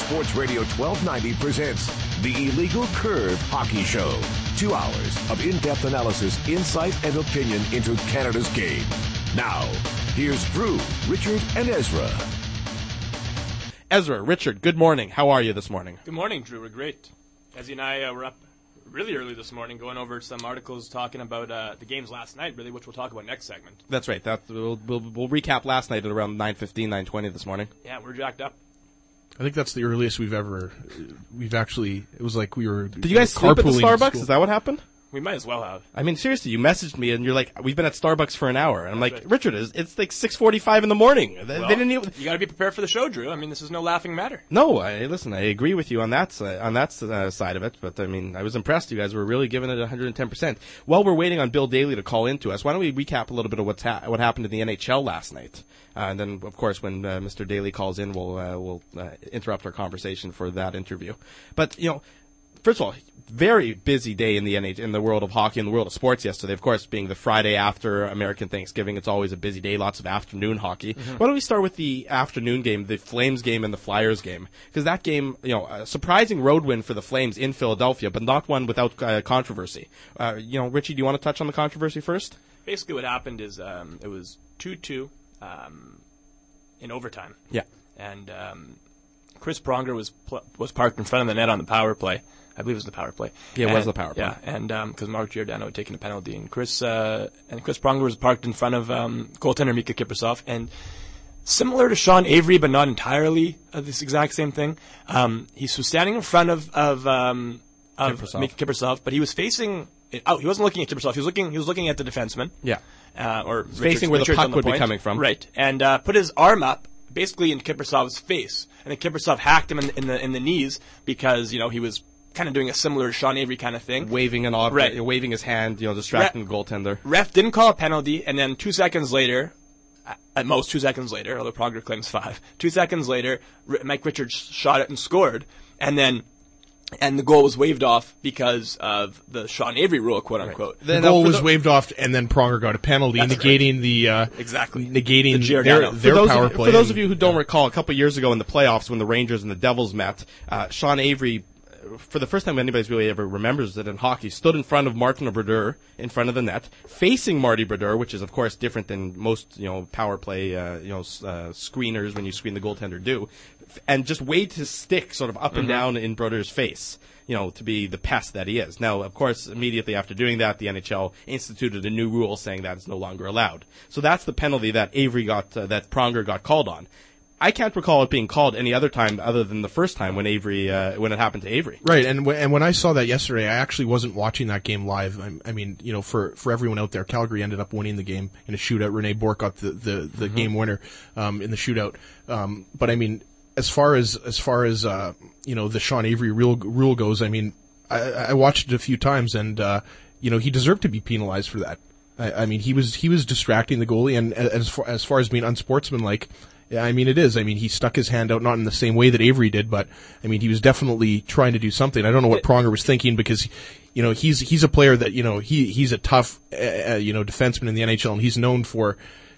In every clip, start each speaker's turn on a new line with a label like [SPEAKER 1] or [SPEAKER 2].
[SPEAKER 1] Sports Radio 1290 presents the Illegal Curve Hockey Show. 2 hours of in-depth analysis, insight, and opinion into Canada's game. Now, here's Drew, Richard, and Ezra.
[SPEAKER 2] Ezra, Richard, good morning. How are you this morning?
[SPEAKER 3] Good morning, Drew. We're great. Ezzy and I were up really early this morning going over some articles talking about the games last night, really, which we'll talk about next segment.
[SPEAKER 2] That's right. We'll recap last night at around 9:15, 9:20 this morning.
[SPEAKER 3] Yeah, we're jacked up.
[SPEAKER 4] I think that's the earliest we've actually, it was like we were
[SPEAKER 2] Did you guys sleep at the Starbucks? Is that what happened?
[SPEAKER 3] We might as well have.
[SPEAKER 2] I mean, seriously, you messaged me and you're like, we've been at Starbucks for an hour. And I'm like,
[SPEAKER 3] right.
[SPEAKER 2] Richard, it's like 6:45 in the morning.
[SPEAKER 3] Well,
[SPEAKER 2] they didn't even...
[SPEAKER 3] You got to be prepared for the show, Drew. I mean, this is no laughing matter.
[SPEAKER 2] No, listen, I agree with you on that side of it. But, I mean, I was impressed. You guys were really giving it 110%. While we're waiting on Bill Daly to call into us, why don't we recap a little bit of what happened in the NHL last night? And then, of course, when Mr. Daly calls in, we'll interrupt our conversation for that interview. But, you know, first of all, very busy day in the world of hockey and the world of sports yesterday. Of course, being the Friday after American Thanksgiving, it's always a busy day, lots of afternoon hockey. Mm-hmm. Why don't we start with the afternoon game, the Flames game and the Flyers game? Because that game, you know, a surprising road win for the Flames in Philadelphia, but not one without controversy. Richie, do you want to touch on the controversy first?
[SPEAKER 3] Basically what happened is it was 2-2 in overtime.
[SPEAKER 2] Yeah.
[SPEAKER 3] And Chris Pronger was parked in front of the net on the power play. I believe it was the power play.
[SPEAKER 2] Yeah, it was the power play.
[SPEAKER 3] Yeah, and because Mark Giordano had taken a penalty, and Chris Pronger was parked in front of goaltender Mika Kiprusoff, and similar to Sean Avery, but not entirely this exact same thing. He was standing in front of Mika Kiprusoff, but he was facing. He wasn't looking at Kiprusoff. He was looking at the defenseman.
[SPEAKER 2] Yeah,
[SPEAKER 3] or
[SPEAKER 2] facing where the puck would be coming from.
[SPEAKER 3] Right, and put his arm up, basically in Kiprusoff's face, and then Kiprusoff hacked him in the knees because he was kind of doing a similar Sean Avery kind of thing.
[SPEAKER 2] Waving an object, right. Waving his hand, distracting the goaltender.
[SPEAKER 3] Ref didn't call a penalty, and then 2 seconds later, at most 2 seconds later, although Pronger claims 5, 2 seconds later, Mike Richards shot it and scored, and the goal was waved off because of the Sean Avery rule, quote unquote.
[SPEAKER 4] Right. The goal was waved off, and then Pronger got a penalty, negating their power play.
[SPEAKER 2] For those of you who don't recall, a couple years ago in the playoffs when the Rangers and the Devils met, Sean Avery, for the first time anybody's really ever remembers it in hockey, stood in front of Martin Brodeur in front of the net, facing Marty Brodeur, which is of course different than most power play screeners when you screen the goaltender do, and just waved his stick sort of up and down in Brodeur's face, to be the pest that he is. Now, of course, immediately after doing that, the NHL instituted a new rule saying that it's no longer allowed. So that's the penalty that that Pronger got called on. I can't recall it being called any other time other than the first time when it happened to Avery.
[SPEAKER 4] Right, and when I saw that yesterday, I actually wasn't watching that game live. I mean, for everyone out there, Calgary ended up winning the game in a shootout. Rene Bourque got the game winner in the shootout. But I mean, as far as the Sean Avery rule goes, I mean, I watched it a few times, and he deserved to be penalized for that. I mean, he was distracting the goalie, and as far as being unsportsmanlike. Yeah, I mean, it is. I mean, he stuck his hand out, not in the same way that Avery did, but, I mean, he was definitely trying to do something. I don't know what Pronger was thinking because, he's a player that, he's a tough, defenseman in the NHL, and he's known for,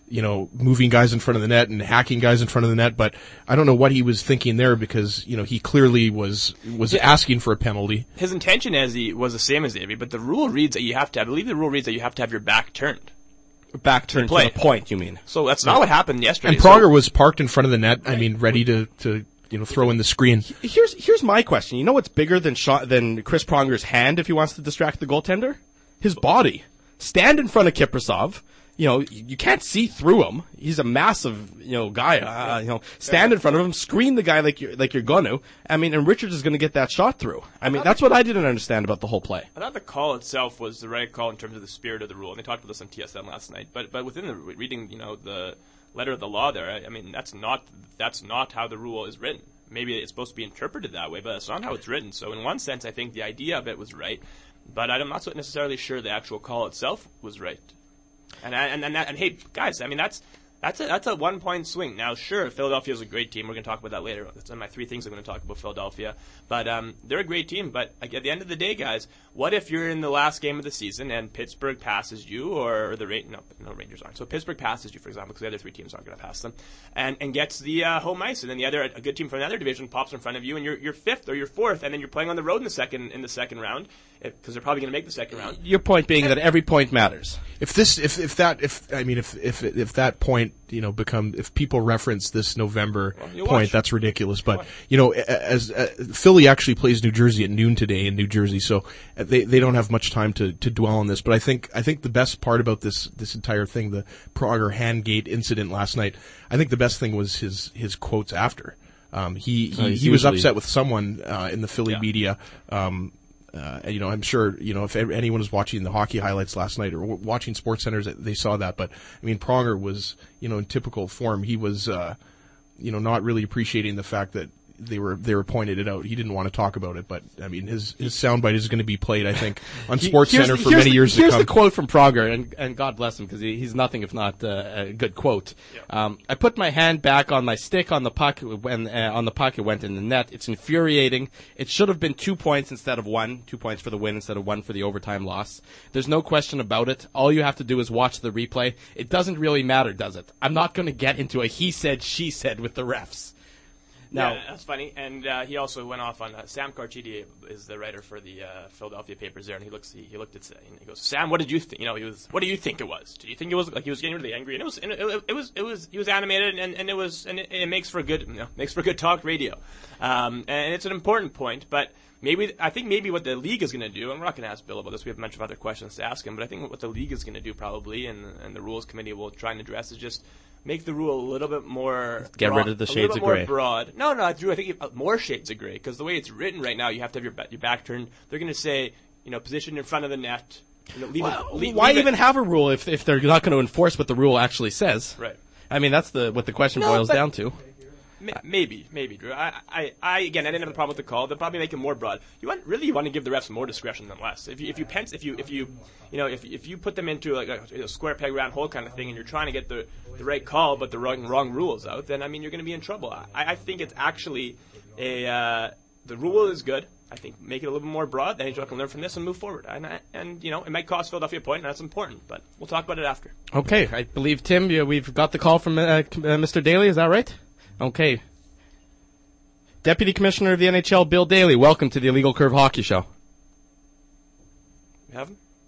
[SPEAKER 4] moving guys in front of the net and hacking guys in front of the net, but I don't know what he was thinking there because, he clearly was asking for a penalty.
[SPEAKER 3] His intention was the same as Avery, but the rule reads that I believe the rule reads that you have to have your back turned.
[SPEAKER 2] Back turn to the point, you mean?
[SPEAKER 3] So that's not what happened yesterday.
[SPEAKER 4] And Pronger was parked in front of the net. Right. I mean, ready to throw in the screen.
[SPEAKER 2] Here's my question. You know what's bigger than Chris Pronger's hand if he wants to distract the goaltender? His body. Stand in front of Kiprusoff. You can't see through him. He's a massive, guy. Stand in front of him, screen the guy like you're gonna. I mean, and Richards is gonna get that shot through. I mean, that's what I didn't understand about the whole play.
[SPEAKER 3] I thought the call itself was the right call in terms of the spirit of the rule, and they talked about this on TSN last night. But within the reading, the letter of the law there, I mean, that's not how the rule is written. Maybe it's supposed to be interpreted that way, but that's not how it's written. So in one sense, I think the idea of it was right, but I'm not so necessarily sure the actual call itself was right. And hey, guys, I mean, that's That's a 1 point swing. Now, sure, Philadelphia's a great team. We're going to talk about that later. That's one of my 3 things I'm going to talk about Philadelphia. But they're a great team. But at the end of the day, guys, what if you're in the last game of the season and Pittsburgh passes you, or the Rangers aren't. So Pittsburgh passes you, for example, because the other 3 teams aren't going to pass them, and gets the home ice, and then a good team from another division pops in front of you, and you're 5th or you're 4th, and then you're playing on the road in the second round, because they're probably going to make the second round.
[SPEAKER 2] Your point being that every point matters.
[SPEAKER 4] If that point, if people reference this November point, that's ridiculous. But as Philly actually plays New Jersey at noon today in New Jersey, so they don't have much time to dwell on this. But I think the best part about this entire thing, the Prager Handgate incident last night, I think the best thing was his quotes after. He was upset with someone in the Philly media. I'm sure, if anyone was watching the hockey highlights last night or watching SportsCenter, they saw that. But, Pronger was, in typical form, he was, not really appreciating the fact that they were pointed it out. He didn't want to talk about it, but his soundbite is going to be played, I think, on SportsCenter for many years to come.
[SPEAKER 2] Here's the quote from Prager, and God bless him, because he's nothing if not a good quote. Yeah. I put my hand back on my stick on the puck when on the puck. It went in the net. It's infuriating. It should have been 2 points instead of 1. 2 points for the win instead of 1 for the overtime loss. There's no question about it. All you have to do is watch the replay. It doesn't really matter, does it? I'm not going to get into a he said, she said with the refs. Now,
[SPEAKER 3] yeah, that's funny. And he also went off on Sam Carchidi is the writer for the Philadelphia papers there, and he looked at Sam and he goes, "Sam, what did you think? What do you think it was? Did you think it was like he was getting really angry?" And he was animated, and it makes for good talk radio, and it's an important point, but. I think maybe what the league is going to do, and we're not going to ask Bill about this, we have a bunch of other questions to ask him, but I think what the league is going to do probably, and the rules committee will try and address, is just make the rule a little bit more
[SPEAKER 2] Get rid of the shades of gray.
[SPEAKER 3] Broad. No, Drew, I think more shades of gray, because the way it's written right now, you have to have your back turned. They're going to say, position in front of the net.
[SPEAKER 2] Why even have a rule if they're not going to enforce what the rule actually says?
[SPEAKER 3] Right.
[SPEAKER 2] That's what the question boils down to.
[SPEAKER 3] Maybe, Drew. I didn't have a problem with the call. They'll probably make it more broad. You want to give the refs more discretion than less. If you put them into like a square peg round hole kind of thing, and you're trying to get the right call, but the wrong rules out, then you're going to be in trouble. I think it's actually the rule is good. I think make it a little bit more broad. The NHL can learn from this and move forward. And it might cost Philadelphia a point, and that's important. But we'll talk about it after.
[SPEAKER 2] Okay, I believe Tim, we've got the call from Mr. Daly. Is that right? Okay. Deputy Commissioner of the NHL, Bill Daly, welcome to the Illegal Curve Hockey Show.
[SPEAKER 3] We have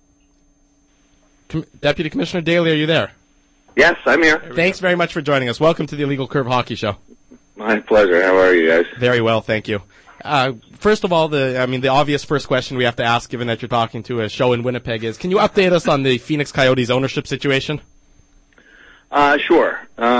[SPEAKER 2] him? Deputy Commissioner Daly, are you there?
[SPEAKER 5] Yes, I'm here.
[SPEAKER 2] Thanks very much for joining us. Welcome to the Illegal Curve Hockey Show.
[SPEAKER 5] My pleasure. How are you guys?
[SPEAKER 2] Very well, thank you. First of all, the obvious first question we have to ask, given that you're talking to a show in Winnipeg, is can you update us on the Phoenix Coyotes ownership situation?
[SPEAKER 5] Sure.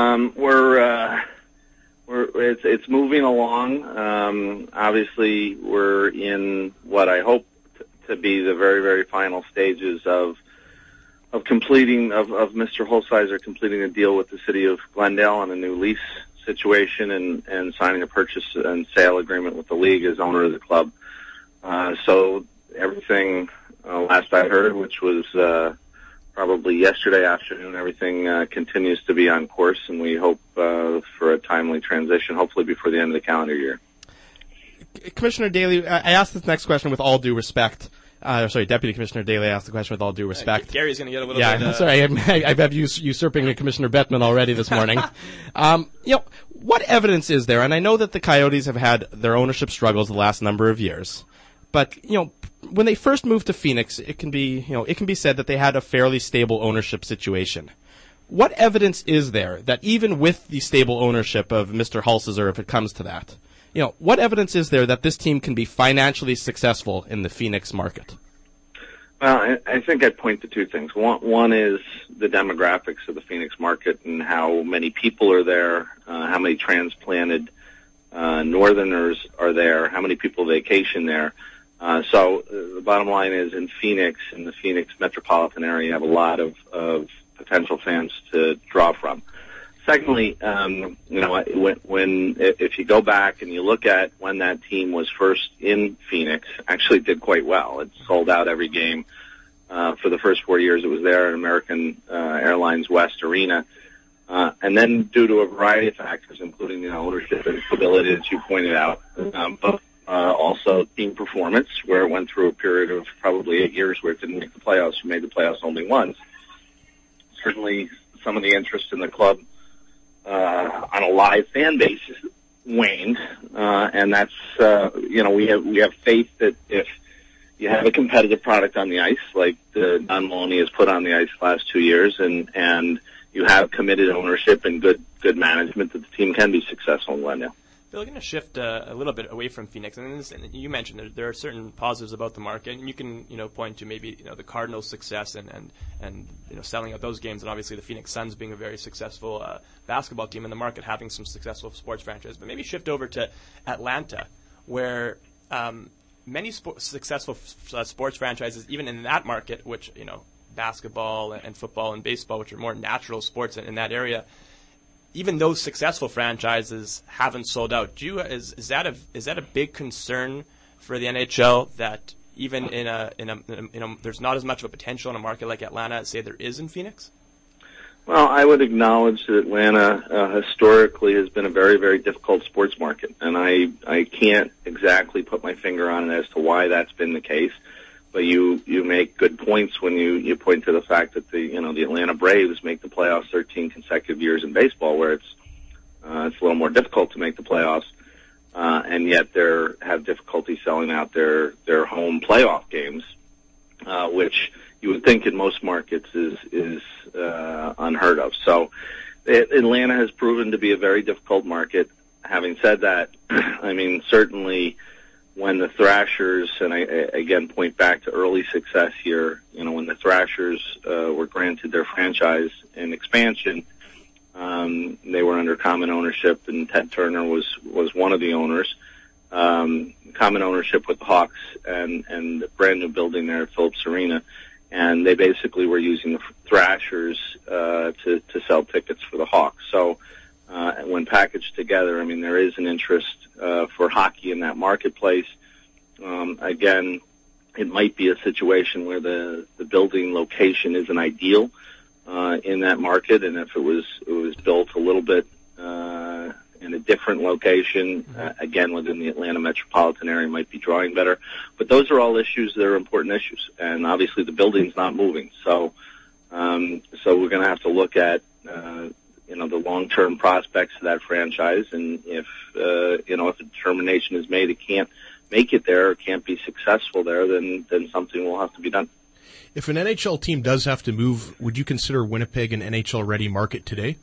[SPEAKER 5] It's moving along. Obviously, we're in what I hope to be the very, very final stages of completing of Mr. Holsizer completing a deal with the city of Glendale on a new lease situation and signing a purchase and sale agreement with the league as owner of the club. So everything last I heard, which was probably yesterday afternoon, everything continues to be on course, and we hope for a timely transition, hopefully before the end of the calendar year.
[SPEAKER 2] Commissioner Daly, I asked this next question with all due respect. Deputy Commissioner Daly asked the question with all due respect.
[SPEAKER 3] Gary's going to get a little
[SPEAKER 2] bit...
[SPEAKER 3] Yeah,
[SPEAKER 2] sorry, I have usurping Commissioner Bettman already this morning. What evidence is there, and I know that the Coyotes have had their ownership struggles the last number of years, but, when they first moved to Phoenix, it can be said that they had a fairly stable ownership situation. What evidence is there that even with the stable ownership of Mr. Holsizer, if it comes to that, what evidence is there that this team can be financially successful in the Phoenix market?
[SPEAKER 5] Well, I think I'd point to two things. One is the demographics of the Phoenix market and how many people are there, how many transplanted Northerners are there, how many people vacation there. So the bottom line is in the Phoenix metropolitan area, you have a lot of potential fans to draw from. Secondly, if you go back and you look at when that team was first in Phoenix, actually did quite well. It sold out every game. For the first 4 years it was there at American Airlines West Arena. And then due to a variety of factors, including the ownership and stability that you pointed out, but also team performance, where it went through a period of probably 8 years where it didn't make the playoffs. You made the playoffs only once. Certainly some of the interest in the club on a live fan basis waned, and that's we have faith that if you have a competitive product on the ice, like the Don Maloney has put on the ice the last 2 years, and you have committed ownership and good management, that the team can be successful in Glendale.
[SPEAKER 3] Bill, we're going to shift a little bit away from Phoenix, and you mentioned there are certain positives about the market, and you can point to maybe the Cardinals' success and selling out those games, and obviously the Phoenix Suns being a very successful basketball team in the market, having some successful sports franchises. But maybe shift over to Atlanta, where many successful sports franchises, even in that market, which basketball and football and baseball, which are more natural sports in that area, even those successful franchises haven't sold out. Is that a big concern for the NHL, that even there's not as much of a potential in a market like Atlanta as say there is in Phoenix?
[SPEAKER 5] Well, I would acknowledge that Atlanta historically has been a very, very difficult sports market, and I can't exactly put my finger on it as to why that's been the case. But you make good points when you point to the fact that the Atlanta Braves make the playoffs 13 consecutive years in baseball, where it's a little more difficult to make the playoffs, and yet they have difficulty selling out their home playoff games, which you would think in most markets is unheard of. So Atlanta has proven to be a very difficult market. Having said that, I mean, certainly when the Thrashers, and I again point back to early success here, when the Thrashers were granted their franchise and expansion, they were under common ownership, and Ted Turner was one of the owners. Common ownership with the Hawks and the brand new building there at Phillips Arena, and they basically were using the Thrashers to sell tickets for the Hawks. So when packaged together, I mean, there is an interest for hockey in that marketplace. Again, it might be a situation where the building location isn't ideal in that market, and if it was built a little bit in a different location, again within the Atlanta metropolitan area, might be drawing better. But those are all issues that are important issues, and obviously the building's not moving. So we're going to have to look at the long-term prospects of that franchise, and if a determination is made it can't make it there or can't be successful there, then something will have to be done.
[SPEAKER 4] If an NHL team does have to move, would you consider Winnipeg an NHL-ready market today?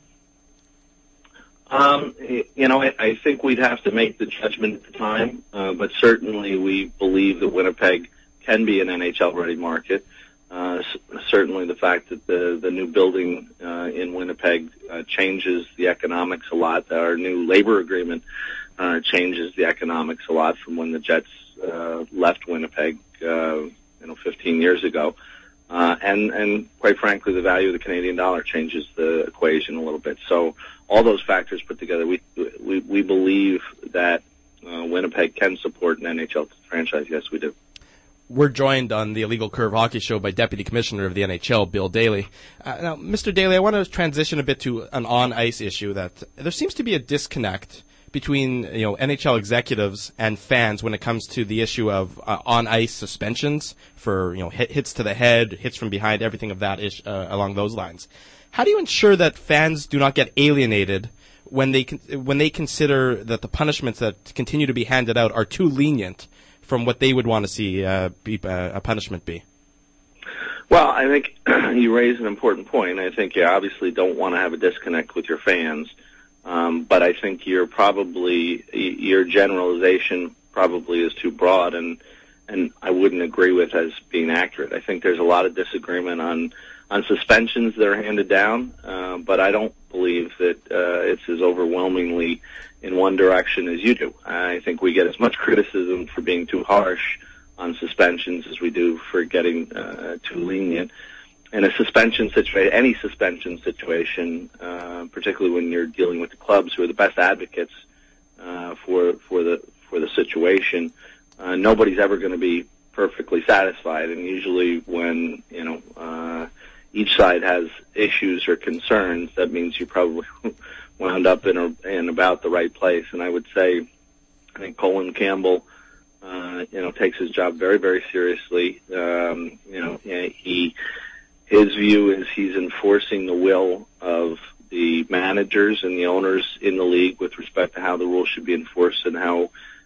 [SPEAKER 5] I think we'd have to make the judgment at the time, but certainly we believe that Winnipeg can be an NHL-ready market. Certainly the fact that the new building in Winnipeg changes the economics a lot. Our new labor agreement changes the economics a lot from when the Jets left Winnipeg 15 years ago. And quite frankly, the value of the Canadian dollar changes the equation a little bit. So all those factors put together, we believe that Winnipeg can support an NHL franchise. Yes, we do.
[SPEAKER 2] We're joined on the Illegal Curve Hockey Show by Deputy Commissioner of the NHL, Bill Daly. Now, Mr. Daly, I want to transition a bit to an on-ice issue that there seems to be a disconnect between NHL executives and fans when it comes to the issue of on-ice suspensions for hits to the head, hits from behind, everything of that along those lines. How do you ensure that fans do not get alienated when they consider that the punishments that continue to be handed out are too lenient from what they would want to see a punishment be?
[SPEAKER 5] Well, I think you raise an important point. I think you obviously don't want to have a disconnect with your fans, but I think your generalization probably is too broad, and I wouldn't agree with as being accurate. I think there's a lot of disagreement on suspensions that are handed down, but I don't believe that it's as overwhelmingly in one direction as you do. I think we get as much criticism for being too harsh on suspensions as we do for getting too lenient. In a suspension situation, any suspension situation, particularly when you're dealing with the clubs who are the best advocates for the situation, nobody's ever going to be perfectly satisfied. And usually, when each side has issues or concerns, that means you probably wound up in about the right place. And I would say, I think Colin Campbell, takes his job very, very seriously. His view is he's enforcing the will of the managers and the owners in the league with respect to how the rules should be enforced and how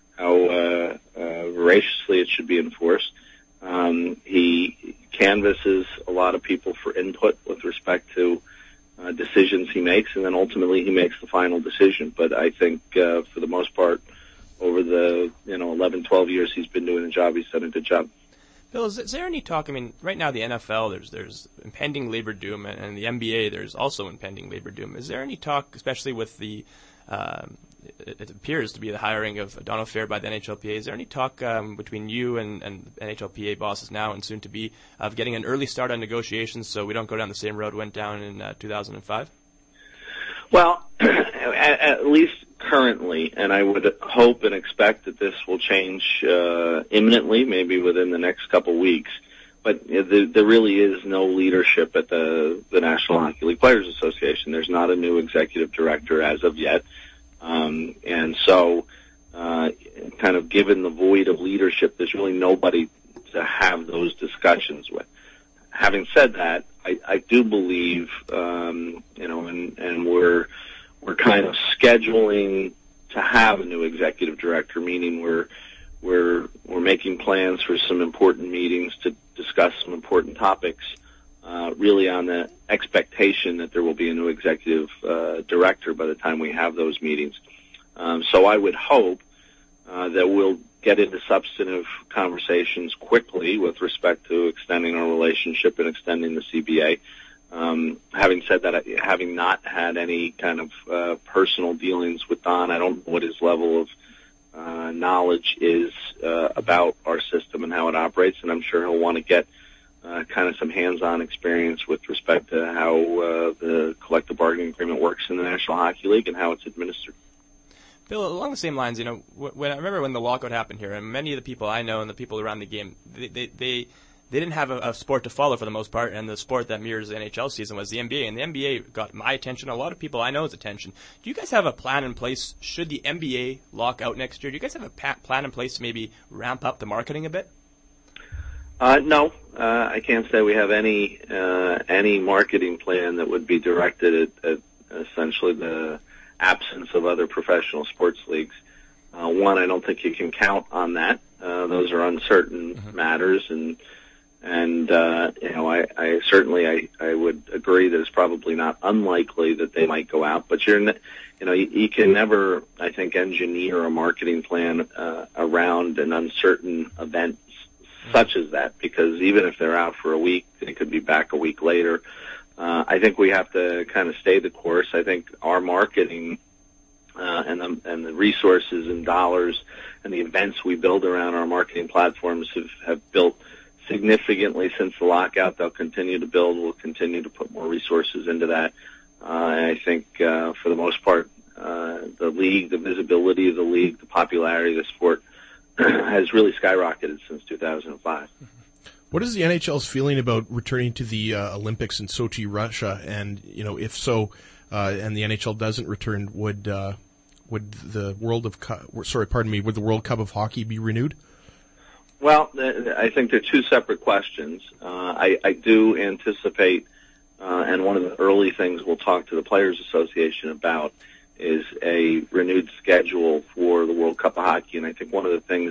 [SPEAKER 5] voraciously it should be enforced. He canvasses a lot of people for input with respect to decisions he makes, and then ultimately he makes the final decision. But I think for the most part, over the 11, 12 years he's been doing the job, he's done a good job.
[SPEAKER 3] Bill, is there any talk? I mean, right now the NFL, there's impending labor doom, and the NBA, there's also impending labor doom. Is there any talk, especially with the it appears to be the hiring of Donald Fair by the NHLPA, is there any talk between you and NHLPA bosses now and soon to be of getting an early start on negotiations so we don't go down the same road went down in 2005?
[SPEAKER 5] Well, at least currently, and I would hope and expect that this will change imminently, maybe within the next couple weeks. But there really is no leadership at the National Hockey League Players Association. There's not a new executive director as of yet. And so, kind of given the void of leadership, there's really nobody to have those discussions with. Having said that, I do believe, and we're kind of scheduling to have a new executive director, meaning we're making plans for some important meetings to discuss some important topics, really on the expectation that there will be a new executive director by the time we have those meetings. So I would hope that we'll get into substantive conversations quickly with respect to extending our relationship and extending the CBA. Having said that, having not had any kind of personal dealings with Don, I don't know what his level of knowledge is about our system and how it operates, and I'm sure he'll want to get kind of some hands-on experience with respect to how the collective bargaining agreement works in the National Hockey League and how it's administered.
[SPEAKER 3] Bill, along the same lines, when I remember when the lockout happened here, and many of the people I know and the people around the game, they didn't have a sport to follow for the most part, and the sport that mirrors the NHL season was the NBA, and the NBA got my attention, a lot of people I know's attention. Do you guys have a plan in place should the NBA lock out next year? Do you guys have a plan in place to maybe ramp up the marketing a bit?
[SPEAKER 5] No, I can't say we have any marketing plan that would be directed at essentially the absence of other professional sports leagues. One, I don't think you can count on that. Those are uncertain matters, and I certainly would agree that it's probably not unlikely that they might go out, but you can never, I think, engineer a marketing plan around an uncertain event such as that, because even if they're out for a week, they could be back a week later. I think we have to kind of stay the course. I think our marketing and the resources and dollars and the events we build around our marketing platforms have built significantly since the lockout. They'll continue to build. We'll continue to put more resources into that. And I think for the most part, the league, the visibility of the league, the popularity of the sport has really skyrocketed since 2005.
[SPEAKER 4] What is the NHL's feeling about returning to the Olympics in Sochi, Russia? And if so, and the NHL doesn't return, would the World Cup of Hockey be renewed?
[SPEAKER 5] Well, I think they're two separate questions. I do anticipate, and one of the early things we'll talk to the Players Association about is a renewed schedule for the World Cup of Hockey. And I think one of the things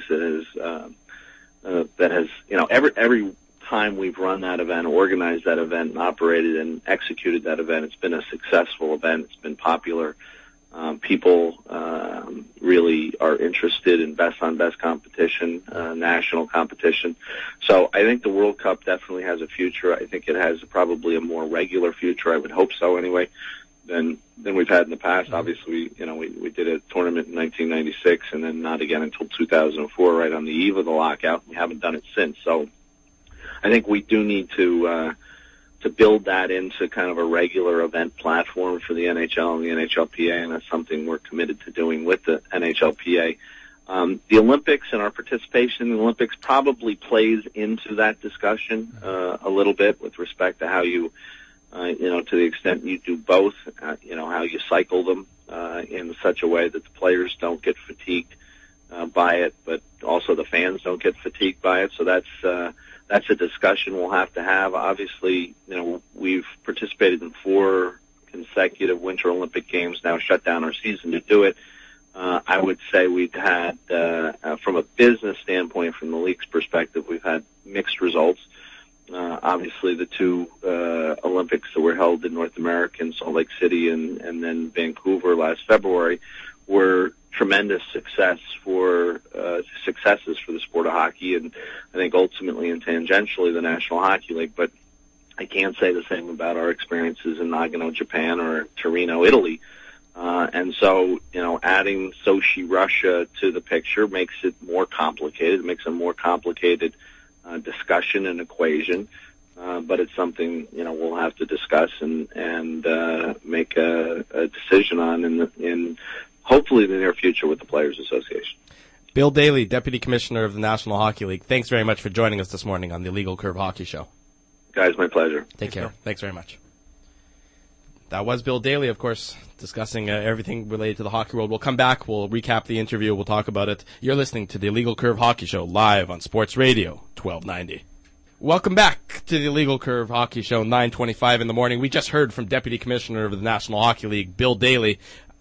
[SPEAKER 5] that has every time we've run that event, organized that event, and operated and executed that event, it's been a successful event. It's been popular. People really are interested in best-on-best competition, national competition. So I think the World Cup definitely has a future. I think it has probably a more regular future. I would hope so anyway than we've had in the past. Obviously, we did a tournament in 1996 and then not again until 2004, right on the eve of the lockout. We haven't done it since. So I think we do need to build that into kind of a regular event platform for the NHL and the NHLPA, and that's something we're committed to doing with the NHLPA. The Olympics and our participation in the Olympics probably plays into that discussion a little bit with respect to how you, to the extent you do both, how you cycle them in such a way that the players don't get fatigued by it, but also the fans don't get fatigued by it. So that's a discussion we'll have to have. Obviously, we've participated in 4 consecutive Winter Olympic Games, now shut down our season to do it. I would say we've had, from a business standpoint, from the league's perspective, we've had mixed results. Obviously, the 2 Olympics that were held in North America, in Salt Lake City and then Vancouver last February, were tremendous successes for the sport of hockey, and I think ultimately and tangentially the National Hockey League. But I can't say the same about our experiences in Nagano, Japan, or Torino, Italy. And so, adding Sochi, Russia to the picture makes it more complicated. It makes a more complicated discussion and equation. But it's something, we'll have to discuss and make a decision on in hopefully the near future with the Players Association.
[SPEAKER 2] Bill Daly, Deputy Commissioner of the National Hockey League, thanks very much for joining us this morning on the Illegal Curve Hockey Show.
[SPEAKER 5] Guys, my pleasure.
[SPEAKER 2] Take care. Thanks very much. That was Bill Daly, of course, discussing everything related to the hockey world. We'll come back. We'll recap the interview. We'll talk about it. You're listening to the Illegal Curve Hockey Show live on Sports Radio 1290. Welcome back to the Illegal Curve Hockey Show, 9:25 in the morning. We just heard from Deputy Commissioner of the National Hockey League, Bill Daly.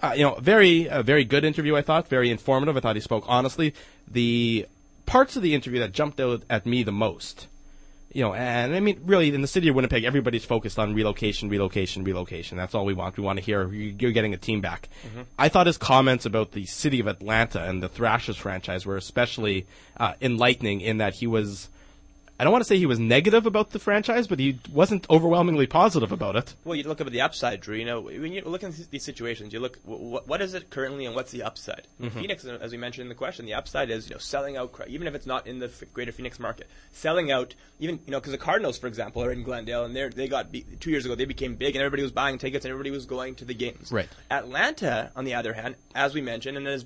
[SPEAKER 2] Very good interview, I thought. Very informative. I thought he spoke honestly. The parts of the interview that jumped out at me the most, and I mean, really, in the city of Winnipeg, everybody's focused on relocation. That's all we want. We want to hear you're getting a team back. Mm-hmm. I thought his comments about the city of Atlanta and the Thrashers franchise were especially enlightening in that he was, I don't want to say he was negative about the franchise, but he wasn't overwhelmingly positive about it.
[SPEAKER 6] Well, you look at the upside, Drew. When you look at these situations, you look, what is it currently and what's the upside? Mm-hmm. Phoenix, as we mentioned in the question, the upside is, selling out, even if it's not in the greater Phoenix market, selling out, even, because the Cardinals, for example, are in Glendale, and they got 2 years ago, they became big, and everybody was buying tickets, and everybody was going to the games.
[SPEAKER 2] Right.
[SPEAKER 6] Atlanta, on the other hand, as we mentioned, and as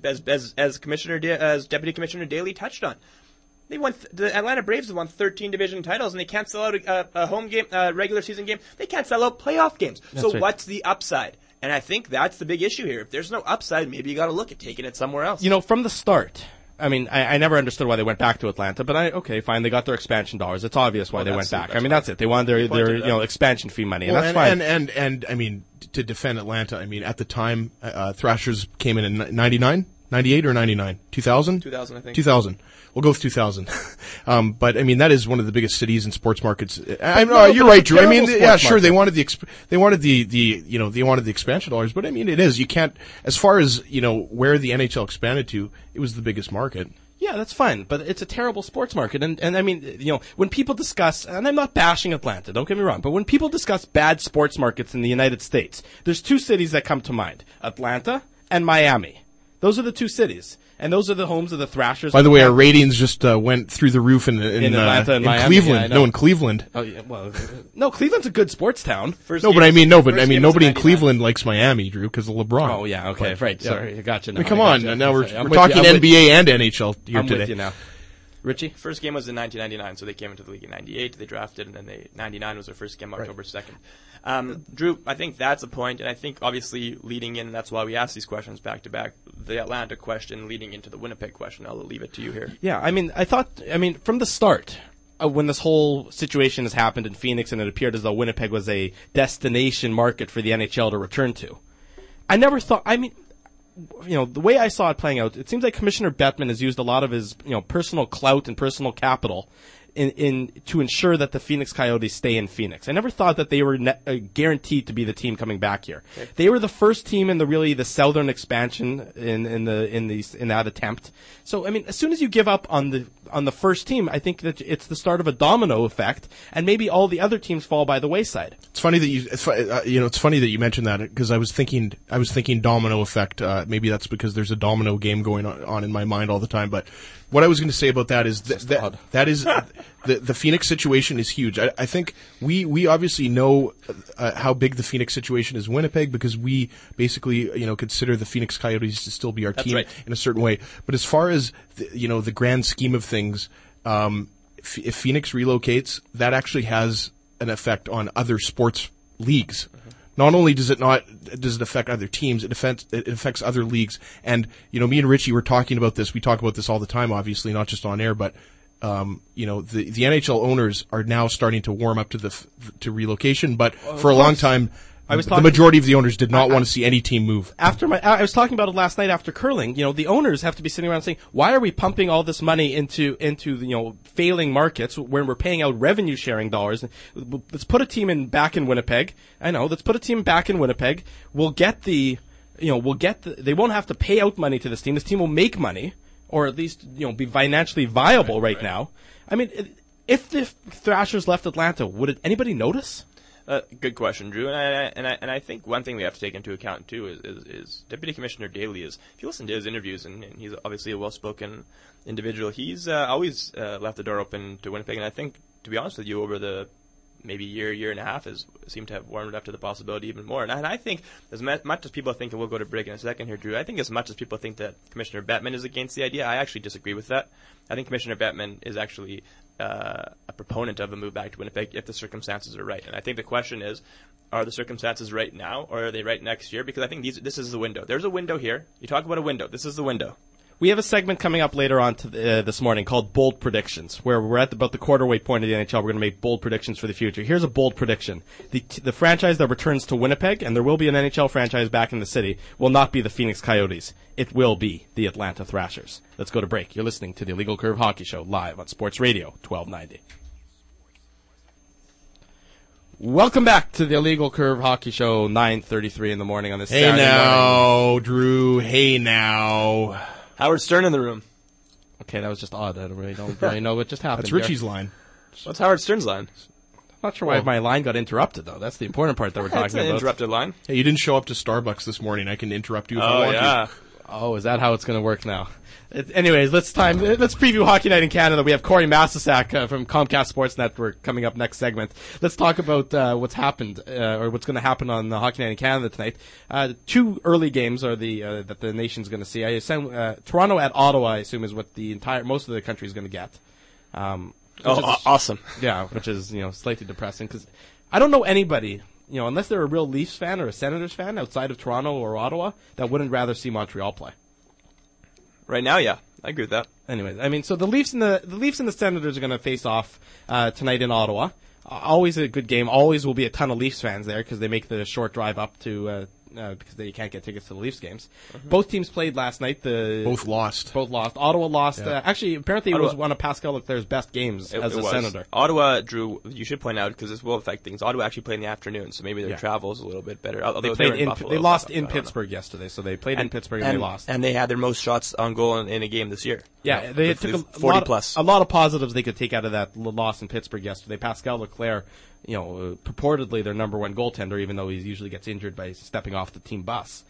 [SPEAKER 6] Deputy Commissioner Daly touched on, the Atlanta Braves have won 13 division titles, and they can't sell out a home game, regular season game. They can't sell out playoff games. So what's the upside? And I think that's the big issue here. If there's no upside, maybe you got to look at taking it somewhere else.
[SPEAKER 2] From the start, I mean, I never understood why they went back to Atlanta, but okay, fine. They got their expansion dollars. It's obvious why they went back. That's it. They wanted their expansion fee money, and that's fine.
[SPEAKER 4] And I mean, to defend Atlanta, I mean, at the time, Thrashers came in 99, 98 or 99, 2000?
[SPEAKER 6] 2000, I think.
[SPEAKER 4] 2000. We'll go with 2000. But I mean, that is one of the biggest cities and sports markets. You're right, Drew. I mean, yeah, sure. They wanted the expansion dollars, but I mean, it is. You can't, as far as, where the NHL expanded to, it was the biggest market.
[SPEAKER 2] Yeah, that's fine, but it's a terrible sports market. And I mean, when people discuss, and I'm not bashing Atlanta, don't get me wrong, but when people discuss bad sports markets in the United States, there's 2 cities that come to mind, Atlanta and Miami. Those are the 2 cities. And those are the homes of the Thrashers.
[SPEAKER 4] By the way, our ratings just went through the roof in
[SPEAKER 2] Atlanta and Miami.
[SPEAKER 4] Cleveland.
[SPEAKER 2] Yeah,
[SPEAKER 4] in Cleveland.
[SPEAKER 2] Oh yeah, well, no, Cleveland's a good sports town.
[SPEAKER 4] Nobody in Cleveland likes Miami, Drew, because of LeBron.
[SPEAKER 2] Oh yeah, okay, right.
[SPEAKER 4] Yeah.
[SPEAKER 2] Sorry, I got you.
[SPEAKER 4] Now. Come on, now we're talking NBA and NHL here today.
[SPEAKER 2] I'm with you now. Richie?
[SPEAKER 6] First game was in 1999, so they came into the league in 98. They drafted, and then 99 was their first game, October 2nd. Drew, I think that's a point, and I think obviously leading in, that's why we ask these questions back to back, the Atlanta question leading into the Winnipeg question. I'll leave it to you here.
[SPEAKER 2] Yeah, I mean, from the start, when this whole situation has happened in Phoenix and it appeared as though Winnipeg was a destination market for the NHL to return to, I never thought, the way I saw it playing out, it seems like Commissioner Bettman has used a lot of his, personal clout and personal capital to ensure that the Phoenix Coyotes stay in Phoenix. I never thought that they were guaranteed to be the team coming back here. Okay. They were the first team in the southern expansion in that attempt. So I mean, as soon as you give up on the first team, I think that it's the start of a domino effect, and maybe all the other teams fall by the wayside.
[SPEAKER 4] It's funny that it's funny that you mentioned that, because I was thinking domino effect. Maybe that's because there's a domino game going on in my mind all the time, but. What I was going to say about that is that is the Phoenix situation is huge. I think we obviously know how big the Phoenix situation is in Winnipeg because we basically, consider the Phoenix Coyotes to still be our team in a certain way. But as far as, the grand scheme of things, if Phoenix relocates, that actually has an effect on other sports leagues. Mm-hmm. Not only does it affect other teams, it affects other leagues. And, me and Richie were talking about this. We talk about this all the time, obviously, not just on air, but, the NHL owners are now starting to warm up to relocation. But for a long time, the majority of the owners did not want to see any team move.
[SPEAKER 2] I was talking about it last night after curling. The owners have to be sitting around saying, why are we pumping all this money into failing markets when we're paying out revenue sharing dollars? Let's put a team back in Winnipeg. Let's put a team back in Winnipeg. They won't have to pay out money to this team. This team will make money, or at least, be financially viable right now. I mean, if the Thrashers left Atlanta, would anybody notice?
[SPEAKER 6] Good question, Drew. And I think one thing we have to take into account too is Deputy Commissioner Daly is, if you listen to his interviews, and he's obviously a well-spoken individual, he's always left the door open to Winnipeg. And I think, to be honest with you, over the maybe year and a half, has seemed to have warmed up to the possibility even more. And I think, as much as people think, and we'll go to break in a second here, Drew, I think as much as people think that Commissioner Bettman is against the idea, I actually disagree with that. I think Commissioner Bettman is actually a proponent of a move back to Winnipeg if the circumstances are right. And I think the question is, are the circumstances right now, or are they right next year? Because I think this is the window. There's a window here. You talk about a window. This is the window.
[SPEAKER 2] We have a segment coming up later on this morning called Bold Predictions, where we're at about the quarterweight point of the NHL. We're going to make bold predictions for the future. Here's a bold prediction. The franchise that returns to Winnipeg, and there will be an NHL franchise back in the city, will not be the Phoenix Coyotes. It will be the Atlanta Thrashers. Let's go to break. You're listening to the Illegal Curve Hockey Show live on Sports Radio 1290. Welcome back to the Illegal Curve Hockey Show, 9:33 in the morning on this Saturday morning.
[SPEAKER 4] Hey now, Drew. Hey now.
[SPEAKER 6] Howard Stern in the room.
[SPEAKER 2] Okay, that was just odd. I don't really know what just happened.
[SPEAKER 4] That's Richie's line.
[SPEAKER 6] What's Howard Stern's line?
[SPEAKER 2] I'm not sure why my line got interrupted, though. That's the important part that we're talking about.
[SPEAKER 6] It's an interrupted line.
[SPEAKER 4] Hey, you didn't show up to Starbucks this morning. I can interrupt you if I want to.
[SPEAKER 2] Oh, is that how it's going to work now? Anyways, let's preview Hockey Night in Canada. We have Corey Masisak from Comcast Sports Network coming up next segment. Let's talk about what's happened or what's going to happen on the Hockey Night in Canada tonight. Two early games are that the nation's going to see. I assume Toronto at Ottawa, I assume, is what most of the country is going to get.
[SPEAKER 6] Awesome!
[SPEAKER 2] Yeah, which is slightly depressing because I don't know anybody. Unless they're a real Leafs fan or a Senators fan outside of Toronto or Ottawa, that wouldn't rather see Montreal play.
[SPEAKER 6] Right now, yeah, I agree with that.
[SPEAKER 2] Anyways, so the Leafs and the Senators are going to face off tonight in Ottawa. Always a good game. Always will be a ton of Leafs fans there because they make the short drive up to because they can't get tickets to the Leafs games. Mm-hmm. Both teams played last night.
[SPEAKER 4] Both lost.
[SPEAKER 2] Ottawa lost.
[SPEAKER 4] Yeah.
[SPEAKER 2] Actually, apparently it was one of Pascal Leclerc's best games as a Senator.
[SPEAKER 6] Ottawa, Drew, you should point out, because this will affect things, Ottawa actually played in the afternoon, so maybe their travel is a little bit better. Although
[SPEAKER 2] they lost in Pittsburgh yesterday, so they played in Pittsburgh and they lost.
[SPEAKER 6] And they had their most shots on goal in a game this year.
[SPEAKER 2] Yeah, they took
[SPEAKER 6] 40 plus.
[SPEAKER 2] A lot of positives they could take out of that loss in Pittsburgh yesterday. Pascal Leclerc, purportedly their number one goaltender, even though he usually gets injured by stepping off the team bus.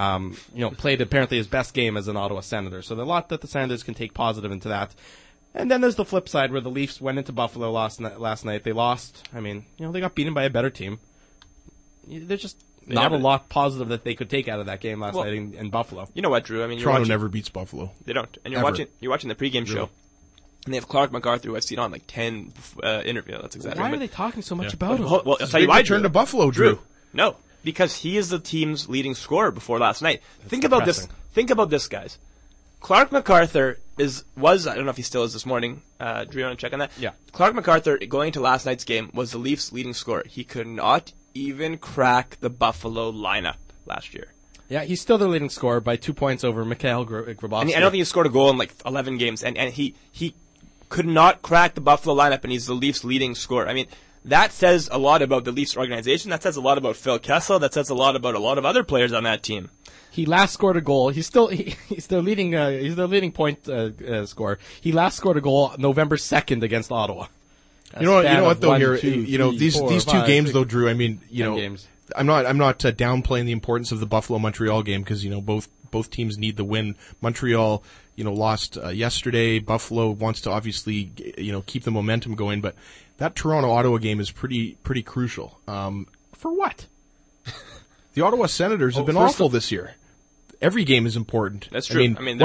[SPEAKER 2] Played apparently his best game as an Ottawa Senator. So there's a lot that the Senators can take positive into that. And then there's the flip side where the Leafs went into Buffalo last night. They lost. They got beaten by a better team. There's just not a lot positive that they could take out of that game last night in Buffalo.
[SPEAKER 6] You know what, Drew?
[SPEAKER 4] Toronto never beats Buffalo.
[SPEAKER 6] They don't. And you're watching the pregame show. And they have Clark MacArthur, who I've seen on like 10 interviews. That's exactly.
[SPEAKER 2] Why are they talking so much about him?
[SPEAKER 6] Well, I'll tell you why.
[SPEAKER 4] Turn to Buffalo, Drew.
[SPEAKER 6] No, because he is the team's leading scorer before last night. Think about this. Think about this, guys. Clark MacArthur was I don't know if he still is this morning. Drew, you want to check on that?
[SPEAKER 2] Yeah.
[SPEAKER 6] Clark MacArthur, going into last night's game, was the Leafs' leading scorer. He could not even crack the Buffalo lineup last year.
[SPEAKER 2] Yeah, he's still the leading scorer by 2 points over Mikhail Grabovski.
[SPEAKER 6] And I don't think he scored a goal in like 11 games, and he could not crack the Buffalo lineup, and he's the Leafs' leading scorer. That says a lot about the Leafs organization. That says a lot about Phil Kessel. That says a lot about a lot of other players on that team.
[SPEAKER 2] He last scored a goal. He's their leading point scorer. He last scored a goal November 2nd against Ottawa.
[SPEAKER 4] You know what though? These two games though, Drew.
[SPEAKER 2] Games.
[SPEAKER 4] I'm not downplaying the importance of the Buffalo Montreal game because both teams need the win. Montreal, lost yesterday. Buffalo wants to obviously, keep the momentum going, but that Toronto-Ottawa game is pretty crucial.
[SPEAKER 2] For what?
[SPEAKER 4] The Ottawa Senators have been awful this year. Every game is important.
[SPEAKER 6] That's true.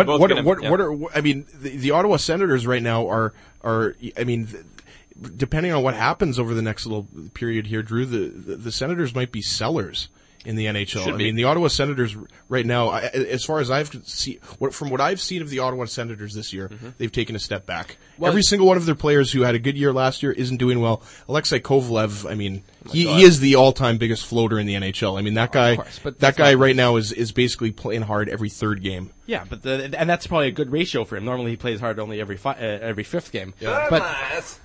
[SPEAKER 4] The Ottawa Senators right now are depending on what happens over the next little period here, Drew, the Senators might be sellers in the NHL. The Ottawa Senators right now, as far as from what I've seen of the Ottawa Senators this year, they've taken a step back. Well, every single one of their players who had a good year last year isn't doing well. Alexei Kovalev, he is the all-time biggest floater in the NHL. That guy right now is basically playing hard every third game.
[SPEAKER 2] Yeah, but and that's probably a good ratio for him. Normally he plays hard only every fifth game.
[SPEAKER 4] Yeah.
[SPEAKER 2] But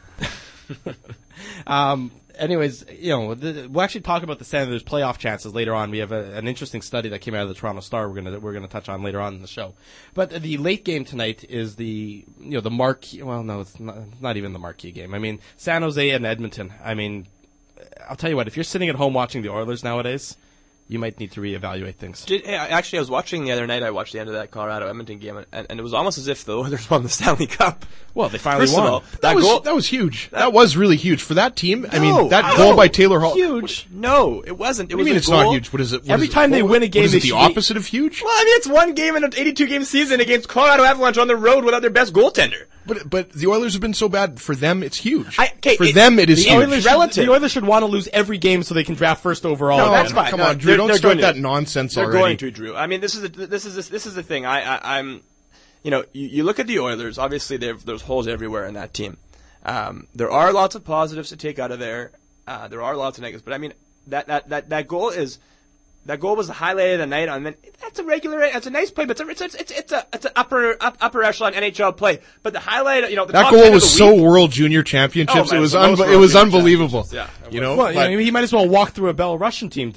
[SPEAKER 2] anyways, we'll actually talk about the Senators' playoff chances later on. We have an interesting study that came out of the Toronto Star. We're gonna touch on later on in the show. But the late game tonight is the marquee. Well, no, it's not even the marquee game. San Jose and Edmonton. I'll tell you what. If you're sitting at home watching the Oilers nowadays, you might need to reevaluate things.
[SPEAKER 6] Actually, I was watching the other night. I watched the end of that Colorado-Edmonton game, and it was almost as if the Oilers won the Stanley Cup.
[SPEAKER 2] Well, they finally won.
[SPEAKER 6] Of all,
[SPEAKER 4] that was huge. That was really huge for that team. That goal by Taylor Hall.
[SPEAKER 6] Huge? No, it wasn't.
[SPEAKER 4] It's not huge. What is it?
[SPEAKER 2] Every time they win a game,
[SPEAKER 4] is it the opposite of huge?
[SPEAKER 6] Well, it's one game in an 82-game season against Colorado Avalanche on the road without their best goaltender.
[SPEAKER 4] But the Oilers have been so bad. For them, it's huge.
[SPEAKER 6] Them,
[SPEAKER 4] it is huge.
[SPEAKER 2] The Oilers should want to lose every game so they can draft first overall.
[SPEAKER 6] No, that's fine.
[SPEAKER 4] Come on, Drew. Don't start that nonsense already.
[SPEAKER 6] They're going to, Drew. This is the thing. I'm. You look at the Oilers. Obviously, there's holes everywhere in that team. There are lots of positives to take out of there. There are lots of negatives. But that goal is. That goal was the highlight of the night. That's a nice play, but it's an upper echelon NHL play. But the highlight,
[SPEAKER 4] that goal was so World Junior Championships. It was unbelievable.
[SPEAKER 6] Yeah.
[SPEAKER 2] He might as well walk through a Belarusian team.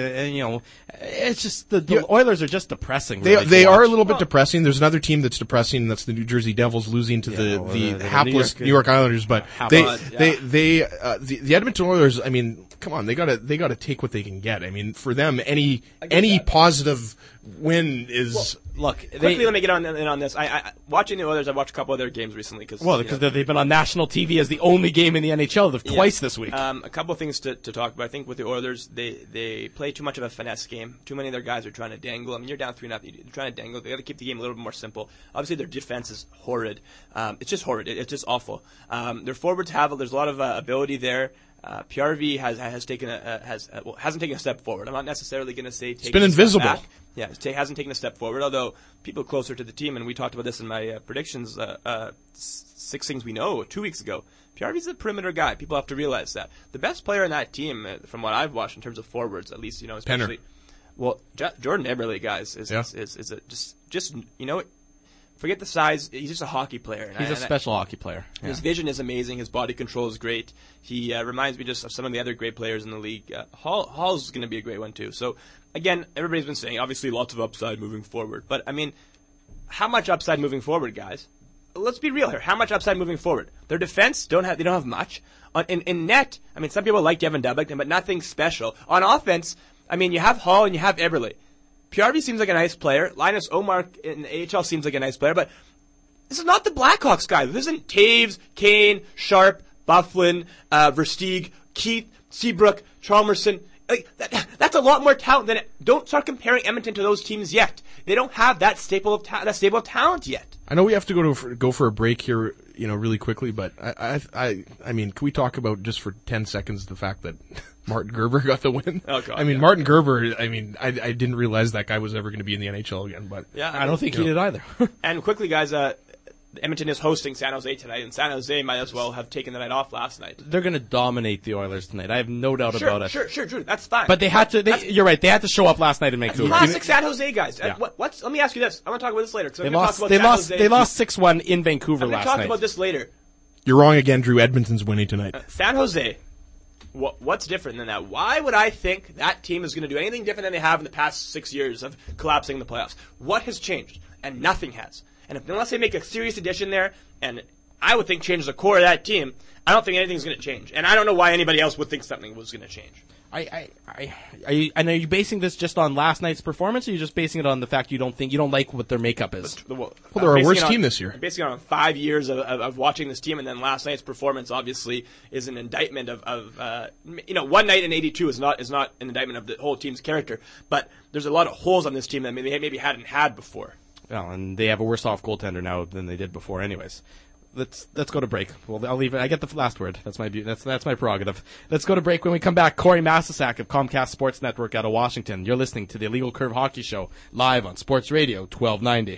[SPEAKER 2] It's just the Oilers are just depressing.
[SPEAKER 4] They are a little bit depressing. There's another team that's depressing. That's the New Jersey Devils losing to the hapless New York Islanders. But the Edmonton Oilers. Come on, they gotta take what they can get. For them, any positive win is.
[SPEAKER 6] Quickly, let me get in on this. Watching the Oilers, I've watched a couple of their games recently because
[SPEAKER 2] they've been on national TV as the only game in the NHL twice this week.
[SPEAKER 6] A couple of things to talk about. I think with the Oilers, they play too much of a finesse game. Too many of their guys are trying to dangle. You're down 3-0. You're trying to dangle. They got to keep the game a little bit more simple. Obviously, their defense is horrid. It's just horrid. It's just awful. Their forwards there's a lot of ability there. PRV hasn't taken a step forward. I'm not necessarily going to say
[SPEAKER 4] it's been invisible.
[SPEAKER 6] Back. Yeah, hasn't taken a step forward. Although people closer to the team, and we talked about this in my predictions, 6 things we know 2 weeks ago. PRV's a perimeter guy. People have to realize that the best player in that team, from what I've watched in terms of forwards, at least especially.
[SPEAKER 4] Penner.
[SPEAKER 6] Well, Jordan Eberle, guys, is just forget the size. He's just a hockey player.
[SPEAKER 2] He's a special hockey player.
[SPEAKER 6] Yeah. His vision is amazing. His body control is great. He reminds me just of some of the other great players in the league. Hall's going to be a great one, too. So, again, everybody's been saying, obviously, lots of upside moving forward. But, how much upside moving forward, guys? Let's be real here. How much upside moving forward? Their defense, they don't have much. In net, some people like Devin Dubik, but nothing special. On offense, you have Hall and you have Eberle. PRV seems like a nice player. Linus Omark in the AHL seems like a nice player, but this is not the Blackhawks guy. This isn't Taves, Kane, Sharp, Bufflin, Versteeg, Keith, Seabrook, Chalmerson. That's a lot more talent than it. Don't start comparing Edmonton to those teams yet. They don't have that stable of talent yet.
[SPEAKER 4] I know we have to go for a break here, really quickly, but can we talk about just for 10 seconds the fact that Martin Gerber got the win?
[SPEAKER 6] Oh God!
[SPEAKER 4] Martin Gerber. I didn't realize that guy was ever going to be in the NHL again, but
[SPEAKER 6] yeah,
[SPEAKER 2] I don't think he did either.
[SPEAKER 6] And quickly, guys, Edmonton is hosting San Jose tonight, and San Jose might as well have taken the night off last night.
[SPEAKER 2] They're going to dominate the Oilers tonight. I have no doubt about it.
[SPEAKER 6] Sure, Drew. That's fine.
[SPEAKER 2] But they had to. You're right. They had to show up last night in Vancouver.
[SPEAKER 6] Classic San Jose guys.
[SPEAKER 2] Yeah.
[SPEAKER 6] Let me ask you this. I want to talk about this later.
[SPEAKER 2] They lost 6-1 in Vancouver last night.
[SPEAKER 6] I'm going to talk about this later.
[SPEAKER 4] You're wrong again, Drew. Edmonton's winning tonight.
[SPEAKER 6] San Jose. What's different than that? Why would I think that team is going to do anything different than they have in the past 6 years of collapsing the playoffs? What has changed? And nothing has. And unless they make a serious addition there, and I would think changes the core of that team, I don't think anything's going to change. And I don't know why anybody else would think something was going to change.
[SPEAKER 2] And are you basing this just on last night's performance, or are you just basing it on the fact you don't like what their makeup is?
[SPEAKER 4] Well, they're a worse team this year.
[SPEAKER 6] Basically on 5 years of watching this team, and then last night's performance obviously is an indictment of one night in 82 is not an indictment of the whole team's character, but there's a lot of holes on this team that they maybe hadn't had before.
[SPEAKER 2] Well, and they have a worse off goaltender now than they did before, anyways. Let's go to break. Well, I'll leave it. I get the last word. That's my prerogative. Let's go to break. When we come back, Corey Masisak of Comcast Sports Network out of Washington. You're listening to the Illegal Curve Hockey Show live on Sports Radio 1290.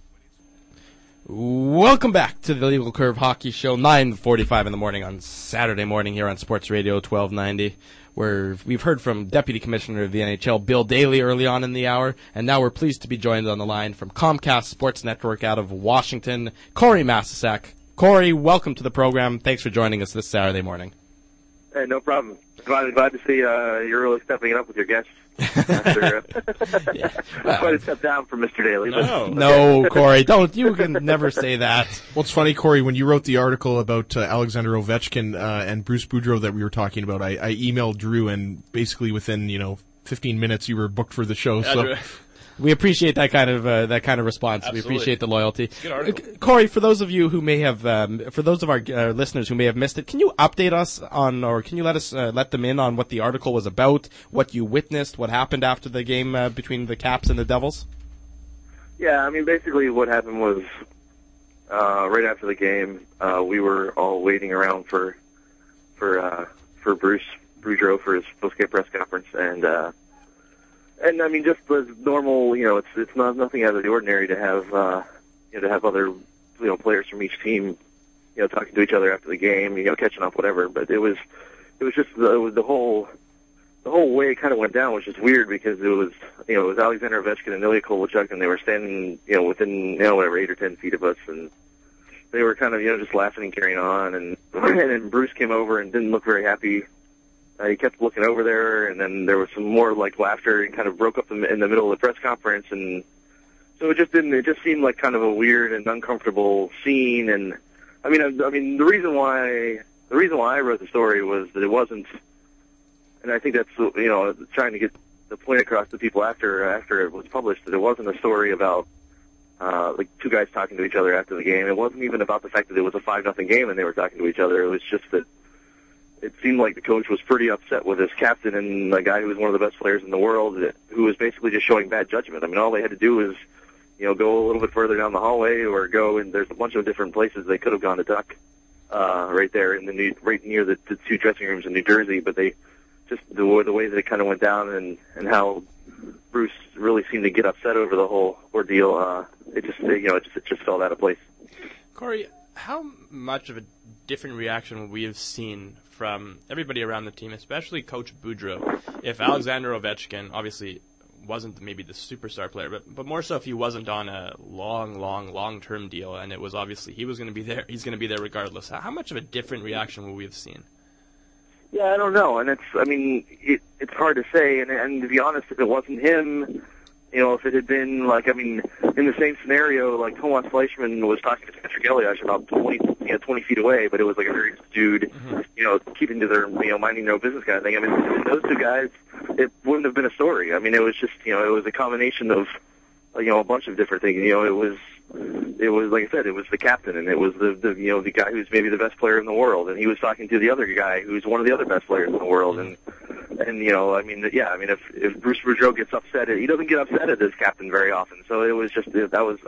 [SPEAKER 2] Welcome back to the Illegal Curve Hockey Show, 9:45 in the morning on Saturday morning here on Sports Radio 1290. Where we've heard from Deputy Commissioner of the NHL, Bill Daly, early on in the hour, and now we're pleased to be joined on the line from Comcast Sports Network out of Washington, Corey Masisak. Corey, welcome to the program. Thanks for joining us this Saturday morning.
[SPEAKER 7] Hey, no problem. Glad to see you're really stepping it up with your guests. After, quite a step down from Mr. Daly.
[SPEAKER 2] No, Corey, don't. You can never say that.
[SPEAKER 4] Well, it's funny, Corey, when you wrote the article about Alexander Ovechkin and Bruce Boudreau that we were talking about, I emailed Drew, and basically within 15 minutes you were booked for the show. So.
[SPEAKER 2] We appreciate that kind of response.
[SPEAKER 6] Absolutely.
[SPEAKER 2] We appreciate the loyalty.
[SPEAKER 6] Good article.
[SPEAKER 2] Corey, for those of you who may have, for those of our listeners who may have missed it, can you update us on, or can you let them in on what the article was about, what you witnessed, what happened after the game between the Caps and the Devils?
[SPEAKER 7] Yeah, I mean, basically what happened was right after the game, we were all waiting around for Bruce Boudreau for his post-game press conference, and I mean, just as normal, it's not nothing out of the ordinary to have other, players from each team, talking to each other after the game, catching up, whatever. But it was just the whole way it kind of went down was just weird because it was Alexander Ovechkin and Ilya Kovalchuk, and they were standing, within, 8 or 10 feet of us, and they were kind of, just laughing and carrying on, and then Bruce came over and didn't look very happy. He kept looking over there, and then there was some more laughter, and kind of broke up in the middle of the press conference, and so it just seemed like kind of a weird and uncomfortable scene. And I mean, the reason why I wrote the story was that it wasn't, and I think that's trying to get the point across to people after it was published, that it wasn't a story about two guys talking to each other after the game. It wasn't even about the fact that it was a 5-0 game and they were talking to each other. It was just that it seemed like the coach was pretty upset with his captain and the guy who was one of the best players in the world, who was basically just showing bad judgment. I mean, all they had to do was, go a little bit further down the hallway or go, and there's a bunch of different places they could have gone to duck, right there right near the two dressing rooms in New Jersey. But they just the way that it kind of went down and how Bruce really seemed to get upset over the whole ordeal. It just fell out of place.
[SPEAKER 6] Corey, how much of a different reaction would we have seen from everybody around the team, especially Coach Boudreau, if Alexander Ovechkin obviously wasn't maybe the superstar player, but more so if he wasn't on a long-term deal, and it was obviously he was going to be there, he's going to be there regardless. How much of a different reaction would we have seen?
[SPEAKER 7] Yeah, I don't know, and it's hard to say, and to be honest, if it wasn't him, if it had been in the same scenario, like Thomas Fleischmann was talking to Patrick Elias about 20 feet away, but it was like a very subdued, keeping to their, minding their own business kind of thing. I mean, those two guys, it wouldn't have been a story. I mean, it was just, it was a combination of, a bunch of different things. It was like I said, it was the captain, and it was the guy who's maybe the best player in the world, and he was talking to the other guy who's one of the other best players in the world, and if Bruce Boudreau gets upset, he doesn't get upset at his captain very often. So it was just that was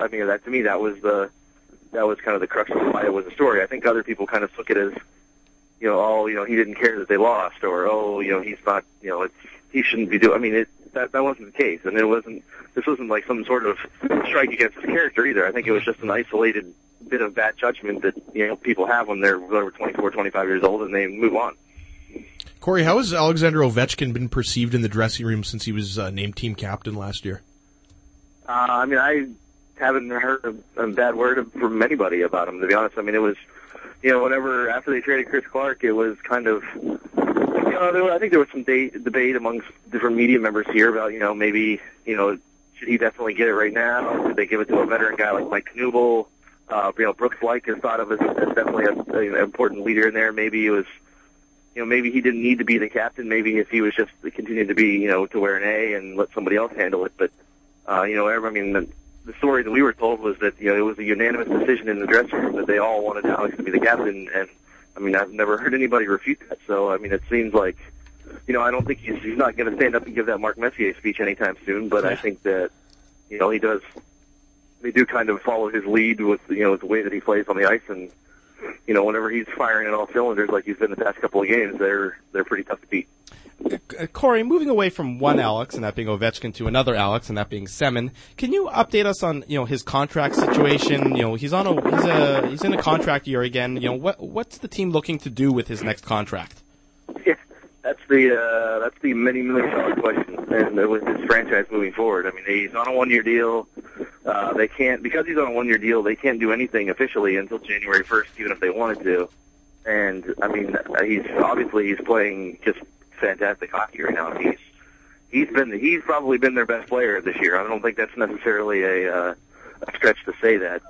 [SPEAKER 7] kind of the crux of why it was a story. I think other people kind of took it as, he didn't care that they lost, or he's not, he shouldn't be doing. I mean, that wasn't the case, and this wasn't like some sort of strike against his character either. I think it was just an isolated bit of bad judgment that people have when they're 24, 25 years old, and they move on.
[SPEAKER 4] Corey, how has Alexander Ovechkin been perceived in the dressing room since he was named team captain last year?
[SPEAKER 7] I haven't heard a bad word from anybody about him, to be honest. I mean, it was, whenever, after they traded Chris Clark, it was kind of, I think there was some debate amongst different media members here about, maybe, should he definitely get it right now? Should they give it to a veteran guy like Mike Knuble? Brooks Laich is thought of as definitely an important leader in there. Maybe it was, maybe he didn't need to be the captain. Maybe if he was just continued to be, to wear an A and let somebody else handle it. But, the story that we were told was that, it was a unanimous decision in the dressing room that they all wanted Alex to be the captain. And, I've never heard anybody refute that. So, it seems like, I don't think he's not going to stand up and give that Marc Messier speech anytime soon. But I think that, he does. They do kind of follow his lead with, the way that he plays on the ice. And, whenever he's firing in all cylinders like he's been the past couple of games, they're pretty tough to beat.
[SPEAKER 2] Corey, moving away from one Alex, and that being Ovechkin, to another Alex, and that being Semin, can you update us on, his contract situation? he's in a contract year again. What's the team looking to do with his next contract?
[SPEAKER 7] Yeah, that's the many $1 million question, and with this franchise moving forward. He's on a 1-year deal. Because he's on a 1-year deal, they can't do anything officially until January 1st, even if they wanted to. And he's playing just fantastic hockey right now. He's probably been their best player this year. I don't think that's necessarily a stretch to say that.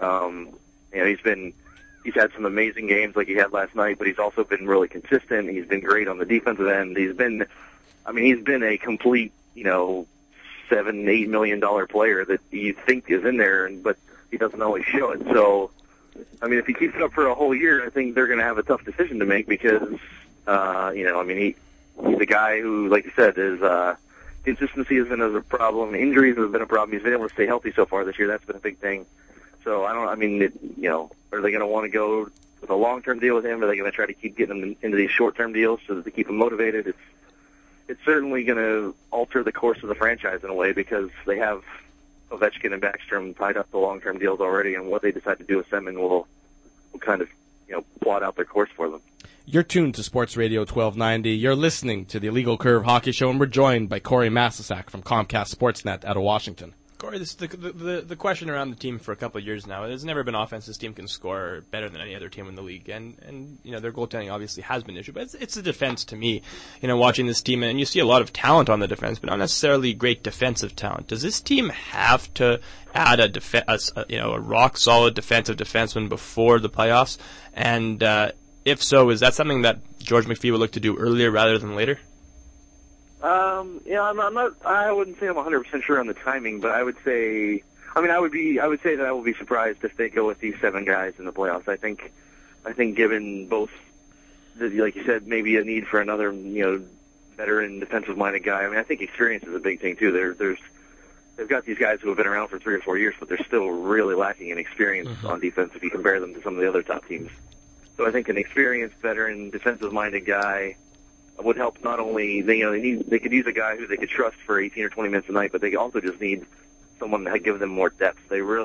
[SPEAKER 7] He's had some amazing games like he had last night, but he's also been really consistent. He's been great on the defensive end. He's been a complete, $7-8 million player that you think is in there, but he doesn't always show it. So, if he keeps it up for a whole year, I think they're going to have a tough decision to make because, he's a guy who, like you said, is consistency has been a problem. Injuries have been a problem. He's been able to stay healthy so far this year. That's been a big thing. So are they going to want to go with a long-term deal with him? Are they going to try to keep getting him into these short-term deals so that they keep him motivated? It's certainly going to alter the course of the franchise in a way because they have Ovechkin and Backstrom tied up to long-term deals already, and what they decide to do with Semin will kind of, plot out their course for them.
[SPEAKER 2] You're tuned to Sports Radio 1290. You're listening to the Illegal Curve Hockey Show, and we're joined by Corey Masisak from Comcast Sportsnet out of Washington.
[SPEAKER 6] Corey, this is the question around the team for a couple of years now. There's never been offense this team can score better than any other team in the league, and their goaltending obviously has been an issue, but it's the defense to me. Watching this team, and you see a lot of talent on the defense, but not necessarily great defensive talent. Does this team have to add a rock solid defensive defenseman before the playoffs? And if so, is that something that George McPhee would look to do earlier rather than later?
[SPEAKER 7] I wouldn't say I'm 100% sure on the timing, but I would say that I will be surprised if they go with these 7 guys in the playoffs. I think given both, like you said, maybe a need for another, veteran defensive-minded guy. I think experience is a big thing too. They've got these guys who have been around for 3 or 4 years, but they're still really lacking in experience on defense if you compare them to some of the other top teams. So I think an experienced, veteran, defensive-minded guy would help. Not only they could use a guy who they could trust for 18 or 20 minutes a night, but they also just need someone that give them more depth.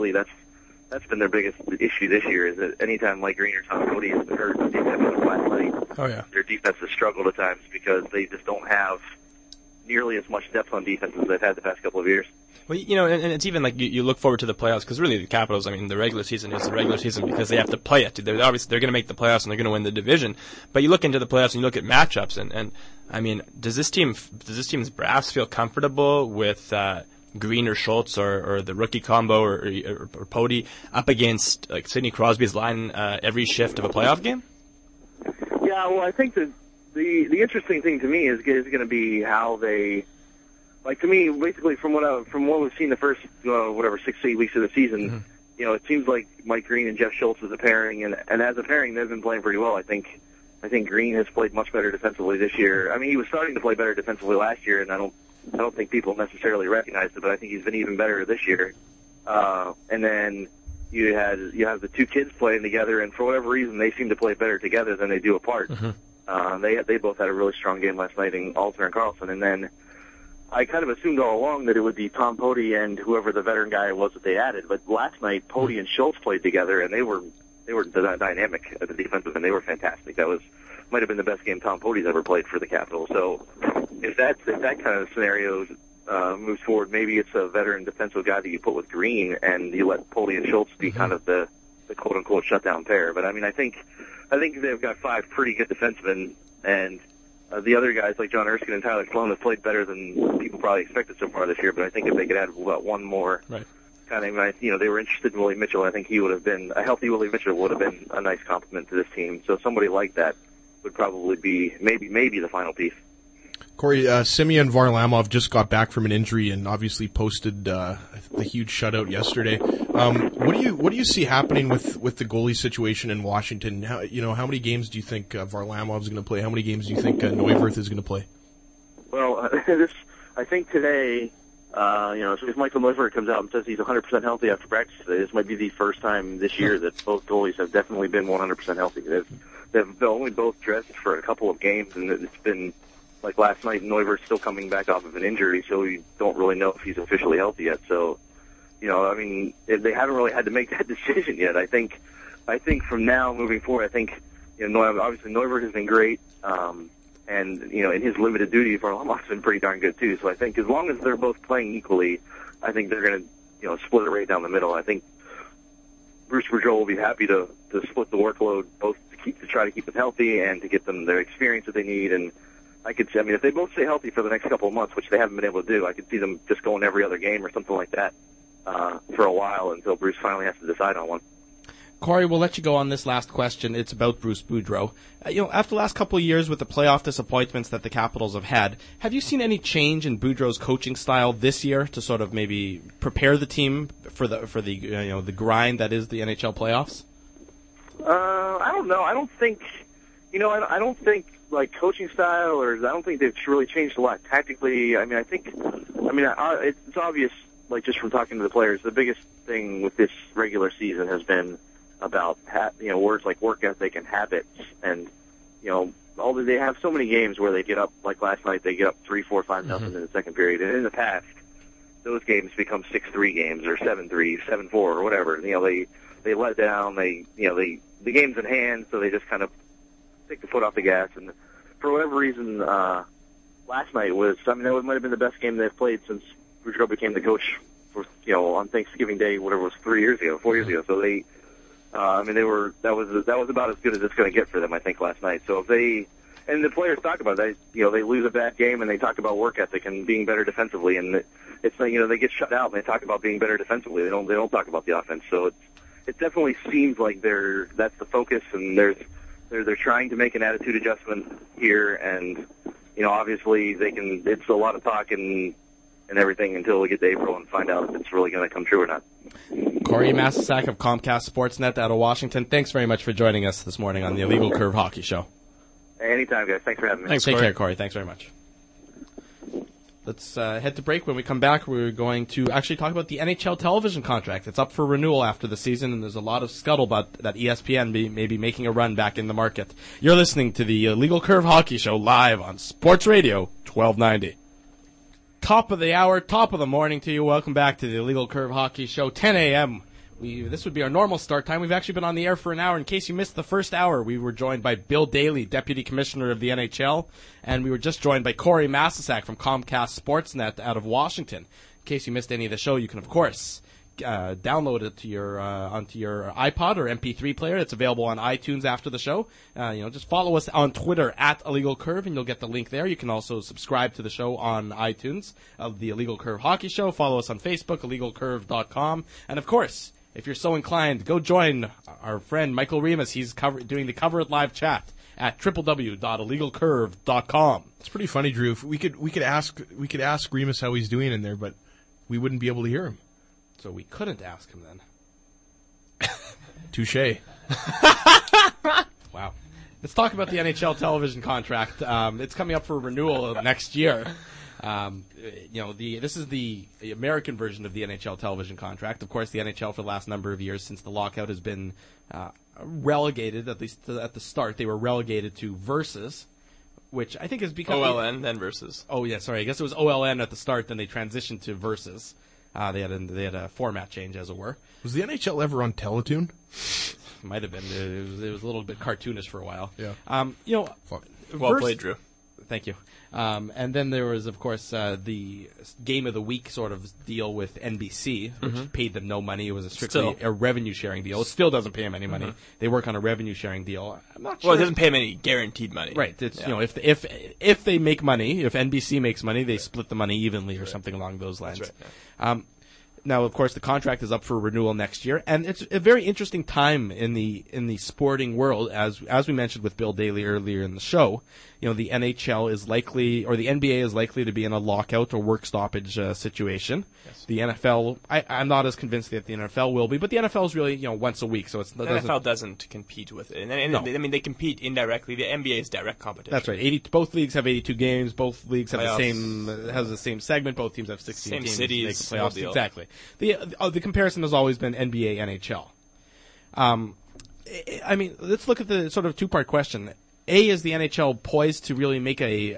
[SPEAKER 7] That's been their biggest issue this year, is that anytime Mike Green or Tom Cody has been hurt on defense last night, their defense has struggled at times because they just don't have nearly as much depth on defense as they've had the past couple of years.
[SPEAKER 6] Well, and it's even like you look forward to the playoffs because really the Capitals, the regular season is the regular season because they have to play it. They're going to make the playoffs and they're going to win the division. But you look into the playoffs and you look at matchups and does this team's brass feel comfortable with Green or Schultz or the rookie combo or Pody up against like Sidney Crosby's line every shift of a playoff game?
[SPEAKER 7] Yeah, well, I think that the interesting thing to me is going to be how they. Like, to me, basically, from what we've seen the first 6 to 8 weeks of the season, it seems like Mike Green and Jeff Schultz is a pairing, and as a pairing, they've been playing pretty well. I think Green has played much better defensively this year. He was starting to play better defensively last year, and I don't think people necessarily recognized it, but I think he's been even better this year. And then you have the 2 kids playing together, and for whatever reason, they seem to play better together than they do apart. They both had a really strong game last night in Alter and Carlson, and then I kind of assumed all along that it would be Tom Pody and whoever the veteran guy was that they added. But last night, Pody and Schultz played together, and they were dynamic at the defensive end. They were fantastic. That might have been the best game Tom Pody's ever played for the Capitals. So if that kind of scenario moves forward, maybe it's a veteran defensive guy that you put with Green, and you let Pody and Schultz be kind of the quote unquote shutdown pair. But I think they've got 5 pretty good defensemen, and the other guys like John Erskine and Tyler Sloan have played better than people probably expected so far this year, but I think if they could add one more, kind of, they were interested in Willie Mitchell. I think he would have been a healthy Willie Mitchell would have been a nice compliment to this team. So somebody like that would probably be maybe the final piece.
[SPEAKER 4] Corey, Semyon Varlamov just got back from an injury and obviously posted the huge shutout yesterday. What do you see happening with the goalie situation in Washington? How many games do you think Varlamov is going to play? How many games do you think Neuwirth is going to play?
[SPEAKER 7] Well, I think today, if Michael Neuwirth comes out and says he's 100% healthy after practice today, this might be the first time this year that both goalies have definitely been 100% healthy. They've only both dressed for a couple of games, and it's been like last night. Neuwirth's still coming back off of an injury, so we don't really know if he's officially healthy yet. So, they haven't really had to make that decision yet. I think from now moving forward, I think obviously Neuwirth has been great. And, in his limited duty, Varlamov's been pretty darn good, too. So I think as long as they're both playing equally, I think they're going to, split it right down the middle. I think Bruce Boudreau will be happy to split the workload, both to try to keep them healthy and to get them the experience that they need. And if they both stay healthy for the next couple of months, which they haven't been able to do, I could see them just going every other game or something like that for a while until Bruce finally has to decide on one.
[SPEAKER 2] Corey, we'll let you go on this last question. It's about Bruce Boudreau. After the last couple of years with the playoff disappointments that the Capitals have had, have you seen any change in Boudreau's coaching style this year to sort of maybe prepare the team for the grind that is the NHL playoffs?
[SPEAKER 7] I don't know. I don't think like coaching style, or I don't think they've really changed a lot tactically. It's obvious, like just from talking to the players, the biggest thing with this regular season has been about words like work ethic and habits, and they have so many games where they get up, like last night they get up 3-4-5 nothing in the second period, and in the past those games become 6-3 games or 7-3, 7-4 or whatever. They let down, the game's in hand, so they just kind of take the foot off the gas, and for whatever reason last night that might have been the best game they've played since Boudreau became the coach for on Thanksgiving Day, whatever it was, 4 years ago. So they that was about as good as it's going to get for them, I think, last night. So the players talk about that, they lose a bad game and they talk about work ethic and being better defensively, and it's like, they get shut out and they talk about being better defensively. They don't talk about the offense. So it definitely seems like that's the focus, and they're trying to make an attitude adjustment here, and obviously it's a lot of talk and everything until we get to April and find out if it's really going to come true or not.
[SPEAKER 2] Corey Masisak of Comcast Sportsnet out of Washington, thanks very much for joining us this morning on the Illegal Curve Hockey Show.
[SPEAKER 7] Anytime, guys. Thanks for having me.
[SPEAKER 2] Thanks, Take care, Corey. Thanks very much. Let's head to break. When we come back, we're going to actually talk about the NHL television contract. It's up for renewal after the season, and there's a lot of scuttlebutt that ESPN may be making a run back in the market. You're listening to the Illegal Curve Hockey Show live on Sports Radio 1290. Top of the hour, top of the morning to you. Welcome back to the Illegal Curve Hockey Show, 10 a.m. This would be our normal start time. We've actually been on the air for an hour. In case you missed the first hour, we were joined by Bill Daly, Deputy Commissioner of the NHL, and we were just joined by Corey Masisak from Comcast Sportsnet out of Washington. In case you missed any of the show, you can, of course, download it to onto your iPod or MP3 player. It's available on iTunes after the show. Just follow us on Twitter at Illegal Curve, and you'll get the link there. You can also subscribe to the show on iTunes of the Illegal Curve Hockey Show. Follow us on Facebook, illegalcurve.com, and of course, if you're so inclined, go join our friend Michael Remus. He's doing the Cover It Live chat at www.illegalcurve.com.
[SPEAKER 4] It's pretty funny, Drew. If we could ask Remus how he's doing in there, but we wouldn't be able to hear him.
[SPEAKER 2] So we couldn't ask him then.
[SPEAKER 4] Touché.
[SPEAKER 2] Wow. Let's talk about the NHL television contract. It's coming up for renewal next year. This is the American version of the NHL television contract. Of course, the NHL for the last number of years since the lockout has been relegated, at least at the start. They were relegated to Versus, which I think has become...
[SPEAKER 3] OLN, then Versus.
[SPEAKER 2] Oh, yeah, sorry. I guess it was OLN at the start, then they transitioned to Versus. They had a format change, as it were.
[SPEAKER 4] Was the NHL ever on Teletoon?
[SPEAKER 2] Might have been. It was a little bit cartoonish for a while.
[SPEAKER 4] Yeah.
[SPEAKER 3] Well played, Drew.
[SPEAKER 2] Thank you. And then there was, of course, the Game of the Week sort of deal with NBC, which paid them no money. It was strictly a revenue-sharing deal. It still doesn't pay them any money. They work on a revenue-sharing deal. I'm not sure.
[SPEAKER 3] Well, it doesn't pay them any guaranteed money.
[SPEAKER 2] Right. It's if they make money, if NBC makes money, they split the money evenly or something along those lines.
[SPEAKER 3] That's right.
[SPEAKER 2] Now, of course, the contract is up for renewal next year, and it's a very interesting time in the sporting world, as we mentioned with Bill Daly earlier in the show. You know, the NHL is likely, or the NBA is likely to be in a lockout or work stoppage situation. Yes. The NFL, I'm not as convinced that the NFL will be, but the NFL is really, once a week, so it's
[SPEAKER 6] the NFL doesn't compete with it, and
[SPEAKER 2] no.
[SPEAKER 6] I mean they compete indirectly. The NBA is direct competition.
[SPEAKER 2] That's right. Both leagues have 82 games. Both leagues have the same segment. Both teams have 16
[SPEAKER 6] same
[SPEAKER 2] teams.
[SPEAKER 6] Cities,
[SPEAKER 2] to make the playoffs. Exactly. The comparison has always been NBA NHL. I mean, let's look at the sort of two-part question. A, is the NHL poised to really make get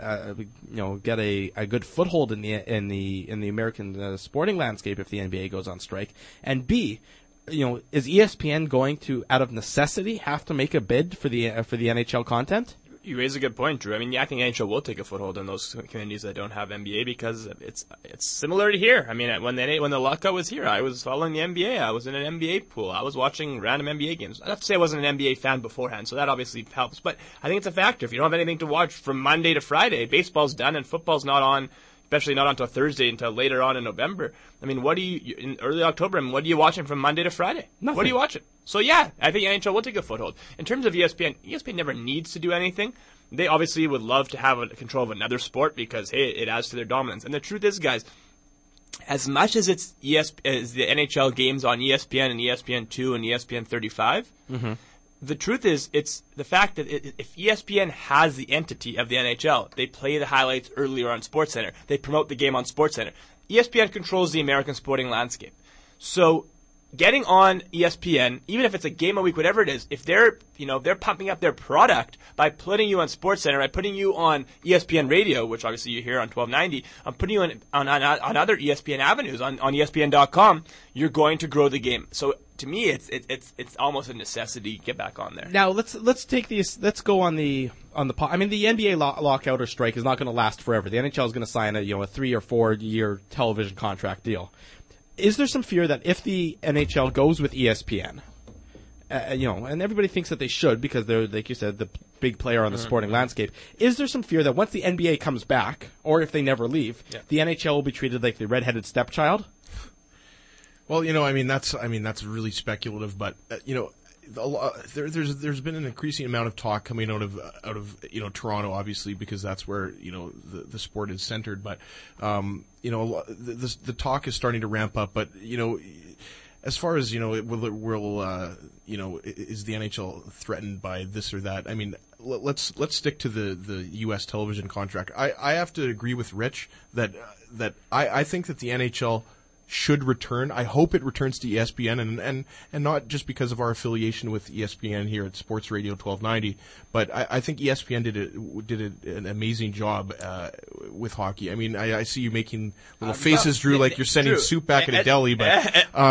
[SPEAKER 2] a good foothold in the American sporting landscape if the NBA goes on strike? And B, is ESPN going to, out of necessity, have to make a bid for the NHL content?
[SPEAKER 6] You raise a good point, Drew. I mean, I think NHL will take a foothold in those communities that don't have NBA because it's similar to here. I mean, when the lockout was here, I was following the NBA. I was in an NBA pool. I was watching random NBA games. I have to say I wasn't an NBA fan beforehand, so that obviously helps. But I think it's a factor. If you don't have anything to watch from Monday to Friday, baseball's done and football's not on, especially not until Thursday, until later on in November. I mean, in early October, what are you watching from Monday to Friday?
[SPEAKER 2] Nothing.
[SPEAKER 6] What are you watching? So yeah, I think NHL will take a foothold. In terms of ESPN never needs to do anything. They obviously would love to have control of another sport because, hey, it adds to their dominance. And the truth is, guys, as much as it's as the NHL games on ESPN and ESPN2 and ESPN 35, the truth is it's the fact that if ESPN has the entity of the NHL, they play the highlights earlier on SportsCenter. They promote the game on SportsCenter. ESPN controls the American sporting landscape. So getting on ESPN, even if it's a game a week, whatever it is, if they're pumping up their product by putting you on SportsCenter, by putting you on ESPN Radio, which obviously you hear on 1290, putting you on other ESPN avenues on ESPN.com, you're going to grow the game. So to me, it's almost a necessity to get back on there.
[SPEAKER 2] Now let's go on the I mean, the NBA lockout or strike is not going to last forever. The NHL is going to sign a 3 or 4 year television contract deal. Is there some fear that if the NHL goes with ESPN, and everybody thinks that they should because they're, like you said, the big player on the sporting landscape, is there some fear that once the NBA comes back, or if they never leave, the NHL will be treated like the redheaded stepchild?
[SPEAKER 4] Well, that's really speculative, but there's been an increasing amount of talk coming out of Toronto, obviously, because that's where the sport is centered. But the talk is starting to ramp up. But as far as is the NHL threatened by this or that? I mean, let's stick to the U.S. television contract. I have to agree with Rich that I think that the NHL should return. I hope it returns to ESPN, and not just because of our affiliation with ESPN here at Sports Radio 1290, but I think ESPN did an amazing job with hockey. I mean, I see you making little faces, Drew, like you're sending soup back at a deli, but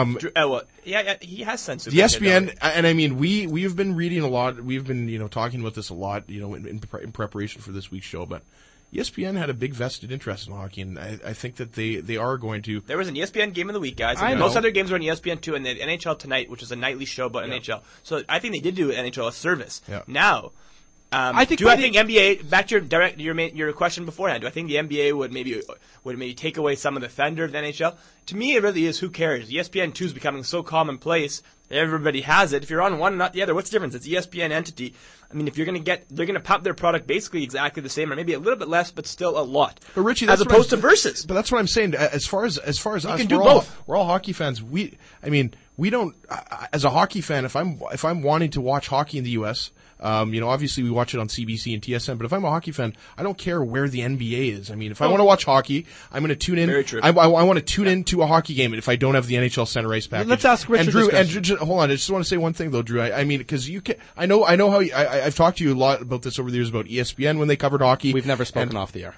[SPEAKER 6] he has sent soup.
[SPEAKER 4] The ESPN, and I mean, we've been reading a lot. We've been talking about this a lot, in preparation for this week's show, but ESPN had a big vested interest in hockey, and I think that they are going to.
[SPEAKER 6] There was an ESPN Game of the Week, guys. Most other games were on ESPN2, and the NHL Tonight, which is a nightly show about NHL. So I think they did do NHL a service.
[SPEAKER 4] Yeah.
[SPEAKER 6] Now, I think NBA? Back to your question beforehand. Do I think the NBA would maybe take away some of the thunder of the NHL? To me, it really is. Who cares? ESPN2 is becoming so commonplace. Everybody has it. If you're on one and not the other, what's the difference? It's ESPN entity. I mean, if they're going to pump their product basically exactly the same, or maybe a little bit less, but still a lot.
[SPEAKER 4] But Richie,
[SPEAKER 6] as opposed to Versus.
[SPEAKER 4] But that's what I'm saying. As far as us,
[SPEAKER 6] can do both.
[SPEAKER 4] We're all hockey fans. We don't. As a hockey fan, if I'm wanting to watch hockey in the U.S., obviously we watch it on CBC and TSN. But if I'm a hockey fan, I don't care where the NBA is. I mean, if I want to watch hockey, I'm going to tune in.
[SPEAKER 6] Very true.
[SPEAKER 4] I want to tune into a hockey game if I don't have the NHL Center Ice package.
[SPEAKER 2] Let's ask Richard.
[SPEAKER 4] And Drew, hold on. I just want to say one thing though, Drew. I mean, because you can. I know how I've talked to you a lot about this over the years about ESPN when they covered hockey.
[SPEAKER 2] We've never spoken off the air.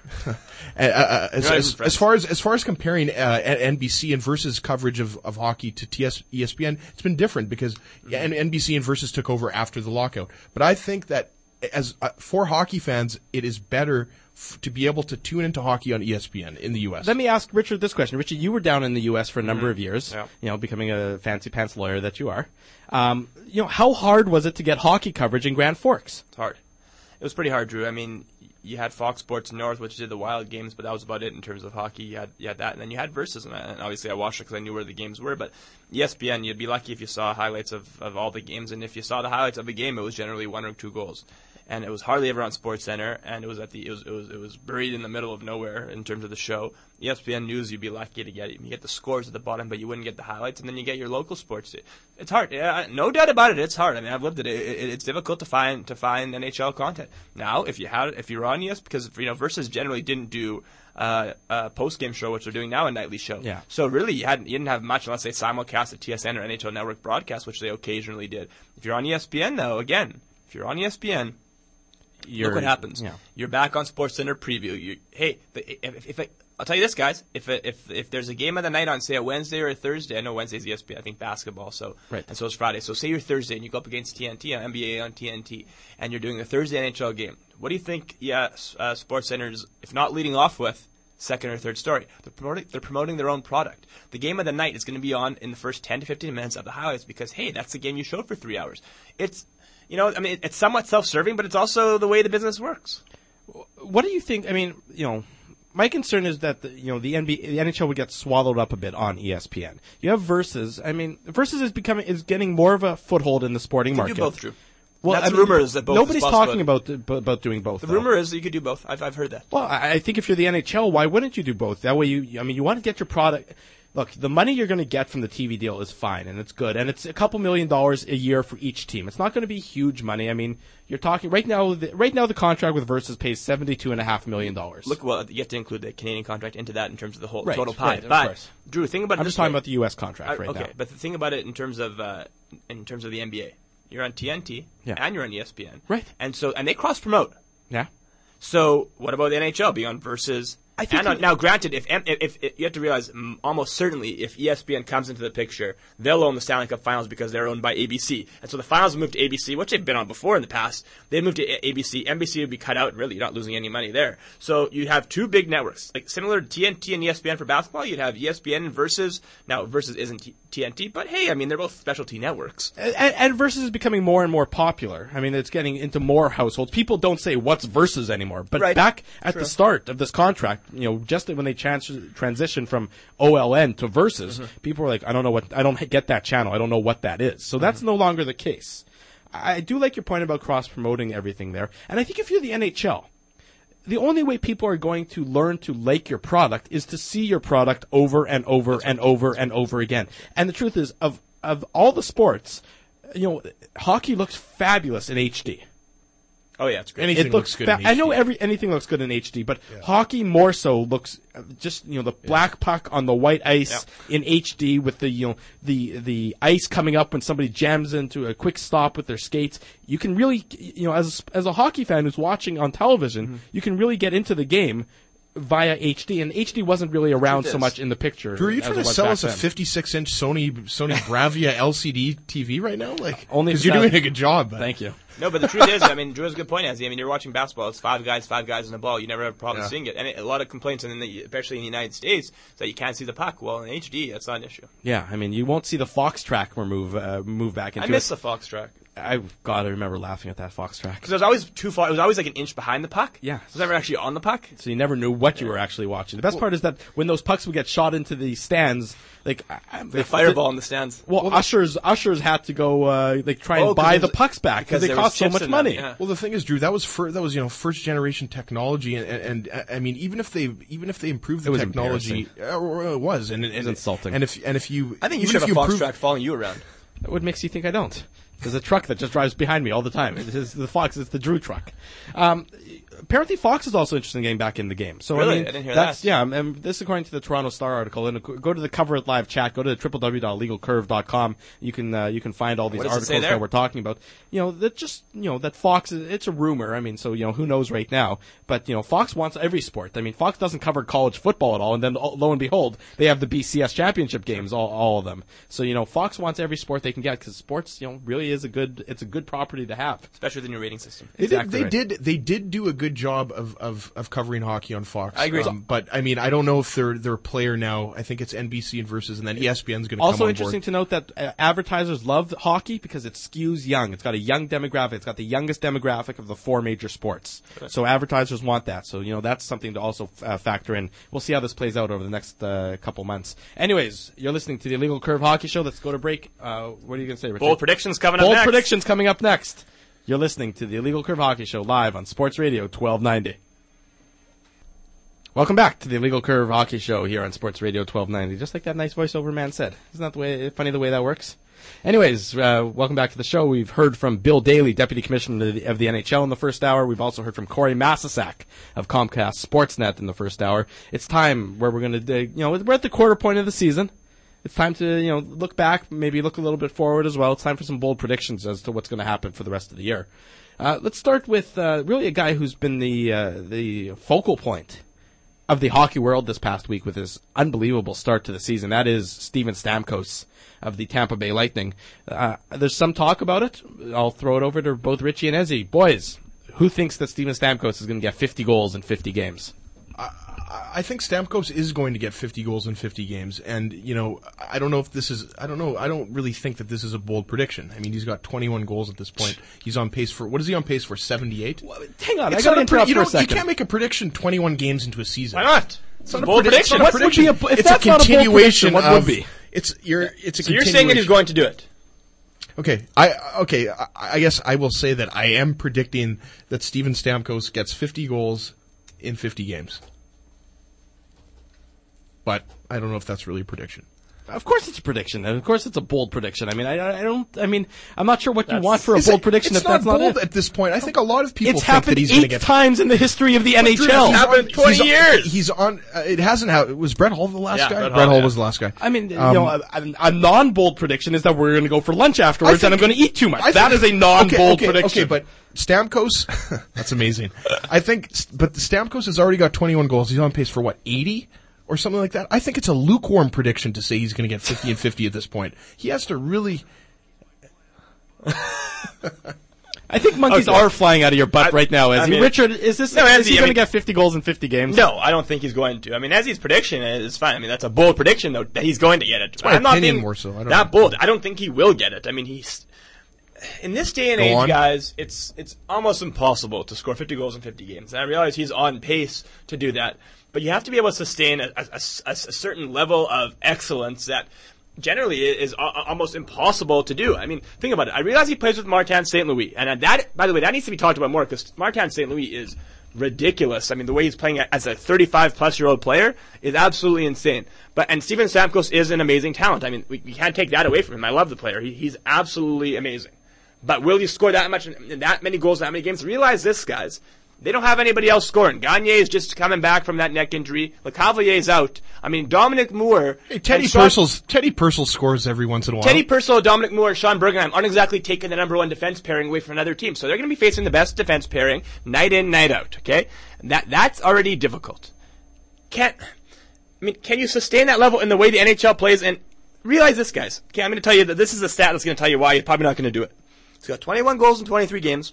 [SPEAKER 4] As far as comparing NBC and Versus coverage of hockey to ESPN, it's been different because NBC and Versus took over after the lockout. But I think that for hockey fans, it is better to be able to tune into hockey on ESPN in the U.S.
[SPEAKER 2] Let me ask Richard this question. Richard, you were down in the U.S. for a number of years, becoming a fancy pants lawyer that you are. How hard was it to get hockey coverage in Grand Forks?
[SPEAKER 6] It's hard. It was pretty hard, Drew. I mean, you had Fox Sports North, which did the Wild games, but that was about it in terms of hockey. You had that, and then you had Versus, and obviously I watched it because I knew where the games were. But ESPN, you'd be lucky if you saw highlights of all the games, and if you saw the highlights of a game, it was generally 1 or 2 goals. And it was hardly ever on SportsCenter, and it was buried in the middle of nowhere in terms of the show. ESPN News, you'd be lucky to get it. You get the scores at the bottom, but you wouldn't get the highlights, and then you get your local sports. It's hard, no doubt about it. It's hard. I mean, I've lived it. It's difficult to find NHL content now. If you're on ESPN, because Versus generally didn't do a post game show, which they're doing now, a nightly show.
[SPEAKER 2] Yeah.
[SPEAKER 6] So really, you didn't have much unless they simulcast at TSN or NHL Network broadcast, which they occasionally did. If you're on ESPN, though, again, if you're on ESPN. Look what happens.
[SPEAKER 2] Yeah.
[SPEAKER 6] You're back on SportsCenter preview. I'll tell you this, guys. If there's a game of the night on, say, a Wednesday or a Thursday, I know Wednesday's ESPN, I think basketball,
[SPEAKER 2] right.
[SPEAKER 6] And so is Friday. So say you're Thursday and you go up against TNT on NBA on TNT, and you're doing a Thursday NHL game. What do you think? SportsCenter's, if not leading off with, second or third story. They're promoting their own product. The game of the night is going to be on in the first 10 to 15 minutes of the highlights because, hey, that's the game you showed for 3 hours. It's somewhat self-serving, but it's also the way the business works.
[SPEAKER 2] What do you think? I mean, my concern is that the NHL would get swallowed up a bit on ESPN. You have Versus. I mean, Versus is getting more of a foothold in the sporting market.
[SPEAKER 6] You do both, Drew.
[SPEAKER 2] Well,
[SPEAKER 6] that's the rumor is that both.
[SPEAKER 2] Nobody's
[SPEAKER 6] is
[SPEAKER 2] talking about doing both.
[SPEAKER 6] The rumor is that you could do both. I've heard that.
[SPEAKER 2] Well, I think if you're the NHL, why wouldn't you do both? That way, you want to get your product. Look, the money you're going to get from the TV deal is fine, and it's good, and it's a couple $1 million a year for each team. It's not going to be huge money. I mean, you're talking right now. The contract with Versus pays $72.5 million. Look,
[SPEAKER 6] well, you have to include the Canadian contract into that in terms of the whole
[SPEAKER 2] right,
[SPEAKER 6] total pie.
[SPEAKER 2] Right,
[SPEAKER 6] but
[SPEAKER 2] of course.
[SPEAKER 6] Drew, think about it.
[SPEAKER 2] I'm just talking about the U.S. contract right now.
[SPEAKER 6] Okay, but the thing about it in terms of the NBA, you're on TNT and you're on ESPN,
[SPEAKER 2] right?
[SPEAKER 6] And they cross promote.
[SPEAKER 2] Yeah.
[SPEAKER 6] So what about the NHL being on Versus? Now, granted, if you have to realize, almost certainly, if ESPN comes into the picture, they'll own the Stanley Cup Finals because they're owned by ABC, and so the finals will move to ABC, which they've been on before in the past. They move to ABC. NBC would be cut out, and really, you're not losing any money there. So you have 2 big networks, like similar to TNT and ESPN for basketball. You'd have ESPN and Versus. Now, Versus isn't TNT, but hey, I mean, they're both specialty networks.
[SPEAKER 2] And Versus is becoming more and more popular. I mean, it's getting into more households. People don't say what's Versus anymore, but back at the start of this contract. Just when they transition from OLN to Versus, people were like, I don't get that channel. I don't know what that is. So that's no longer the case. I do like your point about cross-promoting everything there. And I think if you're the NHL, the only way people are going to learn to like your product is to see your product over and over and over and over again. And the truth is, of all the sports, hockey looks fabulous in HD.
[SPEAKER 6] Oh yeah, it's great.
[SPEAKER 4] Anything looks good in HD.
[SPEAKER 2] I know anything looks good in HD, but hockey more so looks just the black puck on the white ice in HD with the ice coming up when somebody jams into a quick stop with their skates. You can really as a hockey fan who's watching on television, you can really get into the game via HD, and HD wasn't really around so much in the picture.
[SPEAKER 4] Drew, are you trying to sell us a 56-inch Sony Bravia LCD TV right now? Only because you're doing a good job.
[SPEAKER 2] Thank you.
[SPEAKER 6] No, but the truth is, I mean, Drew has a good point, Azzy. I mean, you're watching basketball. It's five guys in a ball. You never have a problem seeing it. And a lot of complaints, especially in the United States, is that you can't see the puck. Well, in HD, that's not an issue.
[SPEAKER 2] Yeah, I mean, you won't see the Fox track move back into it.
[SPEAKER 6] I miss the Fox track.
[SPEAKER 2] I remember laughing at that Fox track.
[SPEAKER 6] Because it was always too far. It was always like an inch behind the puck.
[SPEAKER 2] Yeah.
[SPEAKER 6] It was never actually on the puck.
[SPEAKER 2] So you never knew what you were actually watching. The best part is that when those pucks would get shot into the stands,
[SPEAKER 6] the fireball in the stands.
[SPEAKER 2] Well, ushers had to go try and buy the pucks back because they cost so much money.
[SPEAKER 6] Yeah.
[SPEAKER 4] Well, the thing is, Drew, that was first generation technology, and I mean, even if they improved the technology, it was
[SPEAKER 2] insulting.
[SPEAKER 4] And if you,
[SPEAKER 6] I think you should have a Fox track following you around.
[SPEAKER 2] What makes you think I don't? There's a truck that just drives behind me all the time. It's the Fox. It's the Drew truck. Apparently, Fox is also interested in getting back in the game. So
[SPEAKER 6] really?
[SPEAKER 2] I mean,
[SPEAKER 6] I didn't hear that.
[SPEAKER 2] Yeah, and this is according to the Toronto Star article. And go to the Cover It Live chat. Go to www.legalcurve.com. You can find all these articles that we're talking about. That Fox it's a rumor. I mean, so who knows right now? But Fox wants every sport. I mean, Fox doesn't cover college football at all, and then lo and behold, they have the BCS championship games, all of them. So Fox wants every sport they can get because sports, really really is a good property to have.
[SPEAKER 6] Especially with the new rating system.
[SPEAKER 4] They
[SPEAKER 2] Exactly right.
[SPEAKER 4] did do a good job of covering hockey on Fox.
[SPEAKER 6] I agree.
[SPEAKER 4] But I mean, I don't know if they're a player now. I think it's NBC and Versus, and then ESPN's going to come on
[SPEAKER 2] Also
[SPEAKER 4] board.
[SPEAKER 2] interesting to note that advertisers love hockey because it skews young. It's got a young demographic. It's got the youngest demographic of the 4 major sports. So advertisers want that. So, that's something to also factor in. We'll see how this plays out over the next couple months. Anyways, you're listening to the Illegal Curve Hockey Show. Let's go to break. What are you going to say, Richard?
[SPEAKER 6] Bold predictions coming up
[SPEAKER 2] Bold
[SPEAKER 6] next.
[SPEAKER 2] predictions coming up next. You're listening to the Illegal Curve Hockey Show live on Sports Radio 1290. Welcome back to the Illegal Curve Hockey Show here on Sports Radio 1290. Just like that nice voiceover man said. Isn't that funny the way that works? Anyways, welcome back to the show. We've heard from Bill Daly, Deputy Commissioner of the NHL in the first hour. We've also heard from Corey Masisak of Comcast Sportsnet in the first hour. It's time where we're going to, we're at the quarter point of the season. It's time to, look back, maybe look a little bit forward as well. It's time for some bold predictions as to what's going to happen for the rest of the year. Let's start with really a guy who's been the focal point of the hockey world this past week with his unbelievable start to the season. That is Steven Stamkos of the Tampa Bay Lightning. There's some talk about it. I'll throw it over to both Richie and Ezzy. Boys, who thinks that Steven Stamkos is going to get 50 goals in 50 games?
[SPEAKER 4] I think Stamkos is going to get 50 goals in 50 games, and I don't know if this is. I don't really think that this is a bold prediction. I mean, he's got 21 goals at this point. He's on pace for what is he on pace for? 78.
[SPEAKER 2] Well, hang on,
[SPEAKER 4] It's
[SPEAKER 2] I got to
[SPEAKER 4] not
[SPEAKER 2] interrupt for a
[SPEAKER 4] You
[SPEAKER 2] second.
[SPEAKER 4] can't make a prediction 21 games into a season.
[SPEAKER 6] Why not?
[SPEAKER 4] It's not a
[SPEAKER 6] bold
[SPEAKER 4] prediction.
[SPEAKER 6] prediction.
[SPEAKER 2] What would be a- if
[SPEAKER 4] It's
[SPEAKER 2] that's
[SPEAKER 4] a
[SPEAKER 2] not a bold
[SPEAKER 4] continuation.
[SPEAKER 2] prediction, what would be?
[SPEAKER 4] It's a
[SPEAKER 6] So you're
[SPEAKER 4] continuation.
[SPEAKER 6] saying that he's going to do it?
[SPEAKER 4] Okay, I guess I will say that I am predicting that Steven Stamkos gets 50 goals in 50 games. But I don't know if that's really a prediction.
[SPEAKER 2] Of course it's a prediction, and of course it's a bold prediction. I mean, I'm not sure what you want for a bold prediction if that's
[SPEAKER 4] not
[SPEAKER 2] not
[SPEAKER 4] bold
[SPEAKER 2] it.
[SPEAKER 4] at this point. I think a lot of people
[SPEAKER 2] It's
[SPEAKER 4] think that
[SPEAKER 2] happened
[SPEAKER 4] he's going to
[SPEAKER 2] 8
[SPEAKER 4] get
[SPEAKER 2] times in the history of the
[SPEAKER 4] Drew,
[SPEAKER 2] NHL.
[SPEAKER 6] happened 20 years.
[SPEAKER 4] He's on. It hasn't happened. Was Brett Hull the last
[SPEAKER 6] Yeah,
[SPEAKER 4] guy?
[SPEAKER 6] Brett Hull, yeah.
[SPEAKER 4] was the last guy.
[SPEAKER 2] I mean, a non-bold prediction is that we're going to go for lunch afterwards, and I'm going to eat too much. That is a non-bold prediction.
[SPEAKER 4] Okay, but Stamkos, that's amazing. But Stamkos has already got 21 goals. He's on pace for what, 80? Or something like that. I think it's a lukewarm prediction to say he's going to get 50 and 50 at this point. He has to really.
[SPEAKER 2] I think monkeys are flying out of your butt right now, Ezzy. Richard, is he going to get 50 goals in 50 games?
[SPEAKER 6] No, I don't think he's going to. I mean, Ezzy's prediction is fine. I mean, that's a bold prediction, though, that he's going to get it.
[SPEAKER 4] my
[SPEAKER 6] I'm not
[SPEAKER 4] opinion
[SPEAKER 6] being
[SPEAKER 4] more so. I don't
[SPEAKER 6] that
[SPEAKER 4] know.
[SPEAKER 6] bold. I don't think he will get it. I mean, in this day and
[SPEAKER 4] Go
[SPEAKER 6] age,
[SPEAKER 4] on.
[SPEAKER 6] guys, it's almost impossible to score 50 goals in 50 games. And I realize he's on pace to do that. But you have to be able to sustain a certain level of excellence that generally is almost impossible to do. I mean, think about it. I realize he plays with Martin St. Louis. And that, by the way, that needs to be talked about more because Martin St. Louis is ridiculous. I mean, the way he's playing as a 35-plus-year-old player is absolutely insane. And Steven Stamkos is an amazing talent. I mean, we can't take that away from him. I love the player. He's absolutely amazing. But will he score that much, that many goals, that many games? Realize this, guys. They don't have anybody else scoring. Gagne is just coming back from that neck injury. Lecavallier's out. I mean, Dominic Moore.
[SPEAKER 4] Hey, Teddy Purcell scores every once in a while.
[SPEAKER 6] Teddy Purcell, Dominic Moore, Sean Bergenheim aren't exactly taking the number one defense pairing away from another team. So they're going to be facing the best defense pairing night in, night out. Okay, that's already difficult. Can you sustain that level in the way the NHL plays? And realize this, guys. Okay, I'm going to tell you that this is a stat that's going to tell you why you're probably not going to do it. He's got 21 goals in 23 games.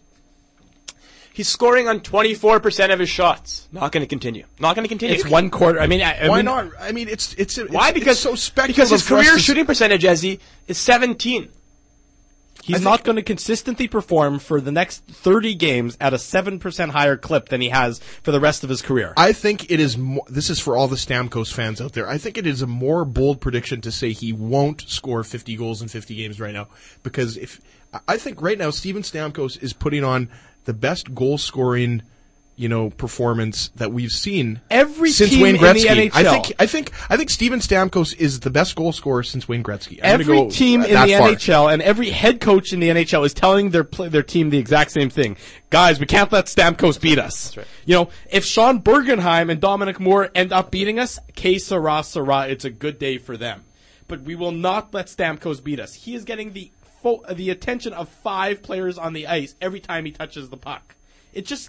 [SPEAKER 6] He's scoring on 24% of his shots. Not going to continue. Not going to continue.
[SPEAKER 2] It's one quarter. I mean,
[SPEAKER 4] Why not? I mean,
[SPEAKER 6] Why? Because
[SPEAKER 4] it's so speculative.
[SPEAKER 6] Because his
[SPEAKER 4] for us
[SPEAKER 6] career
[SPEAKER 4] to-
[SPEAKER 6] shooting percentage, Ezzy, is 17.
[SPEAKER 2] he's not going to consistently perform for the next 30 games at a 7% higher clip than he has for the rest of his career.
[SPEAKER 4] I think it is. This is for all the Stamkos fans out there. I think it is a more bold prediction to say he won't score 50 goals in 50 games right now, because I think right now Steven Stamkos is putting on the best goal scoring, performance that we've seen
[SPEAKER 2] Every
[SPEAKER 4] since
[SPEAKER 2] team
[SPEAKER 4] Wayne
[SPEAKER 2] in the
[SPEAKER 4] Gretzky.
[SPEAKER 2] NHL.
[SPEAKER 4] I think Steven Stamkos is the best goal scorer since Wayne Gretzky. I'm
[SPEAKER 2] Every
[SPEAKER 4] gonna go
[SPEAKER 2] team in the
[SPEAKER 4] that far.
[SPEAKER 2] NHL and every head coach in the NHL is telling their team the exact same thing. Guys, we can't let Stamkos beat us.
[SPEAKER 6] That's right.
[SPEAKER 2] If Sean Bergenheim and Dominic Moore end up beating us, que sera, sera, it's a good day for them. But we will not let Stamkos beat us. He is getting the attention of 5 players on the ice every time he touches the puck. It just,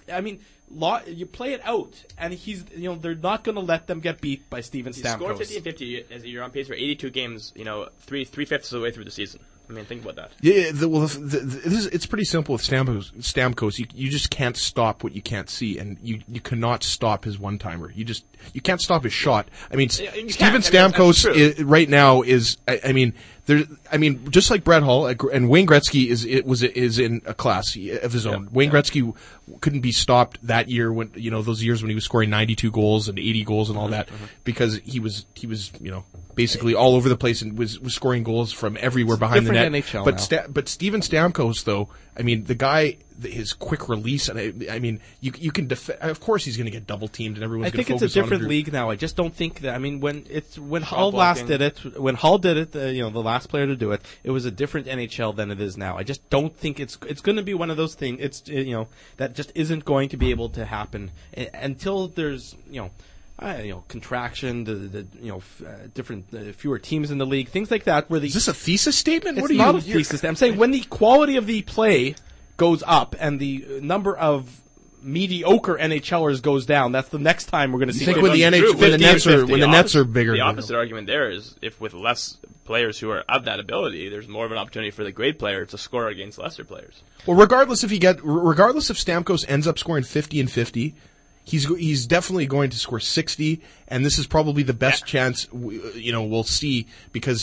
[SPEAKER 2] you play it out, and they're not going to let them get beat by Steven Stamkos.
[SPEAKER 6] He scored 50 and 50 as you're on pace for 82 games, 3/5 of the way through the season. I mean, think about that.
[SPEAKER 4] Yeah, it's pretty simple with Stamkos. You just can't stop what you can't see, and you cannot stop his one-timer. You can't stop his shot. I mean, Steven Stamkos right now is. I mean, just like Brett Hull and Wayne Gretzky is in a class of his own. Wayne Gretzky couldn't be stopped that year when those years when he was scoring 92 goals and 80 goals and all that because he was basically all over the place and was scoring goals from everywhere behind the net.
[SPEAKER 2] NHL
[SPEAKER 4] but Steven Stamkos, though, I mean, the guy, his quick release, and I mean, you can of course he's going to get double teamed and everyone's going to focus on him.
[SPEAKER 2] I think it's a different league now. I just don't think that. I mean, when Hull last did it, the last player to do it, it was a different NHL than it is now. I just don't think it's going to be one of those things. It's that just isn't going to be able to happen until there's contraction, different, fewer teams in the league, things like that. Is
[SPEAKER 4] this a thesis statement?
[SPEAKER 2] It's not a thesis. I'm saying when the quality of the play goes up and the number of mediocre NHLers goes down, that's the next time we're going to see.
[SPEAKER 4] When the nets are bigger.
[SPEAKER 6] The opposite argument there is if with less players who are of that ability, there's more of an opportunity for the great player to score against lesser players.
[SPEAKER 4] Well, regardless if Stamkos ends up scoring 50 and 50. He's definitely going to score 60, and this is probably the best chance we'll see because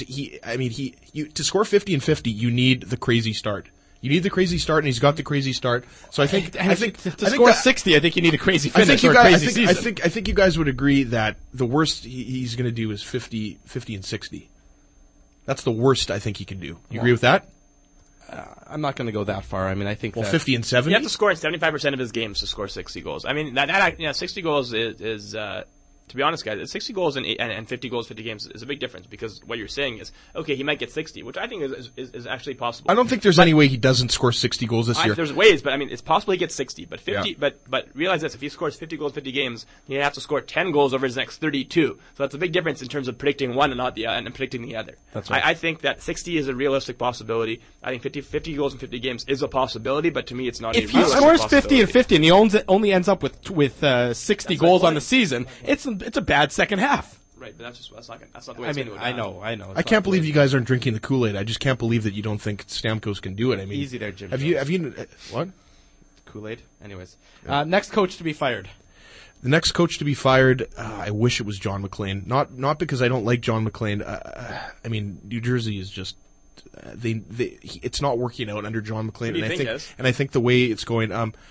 [SPEAKER 4] to score 50 and 50, you need the crazy start. You need the crazy start, and he's got the crazy start. So I think
[SPEAKER 2] to score 60, I think you need a crazy finish or a crazy season.
[SPEAKER 4] I think you guys would agree that the worst he's going to do is 50 and 60. That's the worst I think he can do. You agree with that?
[SPEAKER 2] I'm not going to go that far. I mean, I think
[SPEAKER 4] 50 and 70.
[SPEAKER 6] You have to score in 75% of his games to score 60 goals. I mean, 60 goals is to be honest, guys, 60 goals and 50 goals, 50 games is a big difference because what you're saying is, okay, he might get 60, which I think is actually possible.
[SPEAKER 4] I don't think there's any way he doesn't score 60 goals this year.
[SPEAKER 6] There's ways, but I mean, it's possible he gets 60, but 50, but realize this, if he scores 50 goals, 50 games, he has to score 10 goals over his next 32. So that's a big difference in terms of predicting one and not the and predicting the other.
[SPEAKER 2] That's right.
[SPEAKER 6] I think that 60 is a realistic possibility. I think 50 goals in 50 games is a possibility, but to me it's not a realistic possibility.
[SPEAKER 2] If he scores 50 and 50 and he only ends up with 60 goals on the season, it's a bad second half.
[SPEAKER 6] Right, but that's not the way it's going to go down.
[SPEAKER 2] I know.
[SPEAKER 4] I can't believe you guys aren't drinking the Kool-Aid. I just can't believe that you don't think Stamkos can do it. I mean,
[SPEAKER 2] easy there, Jim.
[SPEAKER 4] Have you what?
[SPEAKER 2] Kool-Aid? Anyways. Next coach to be fired.
[SPEAKER 4] The next coach to be fired, I wish it was John McLean. Not because I don't like John McLean. I mean, New Jersey is just it's not working out under John McLean, and I think the way it's going,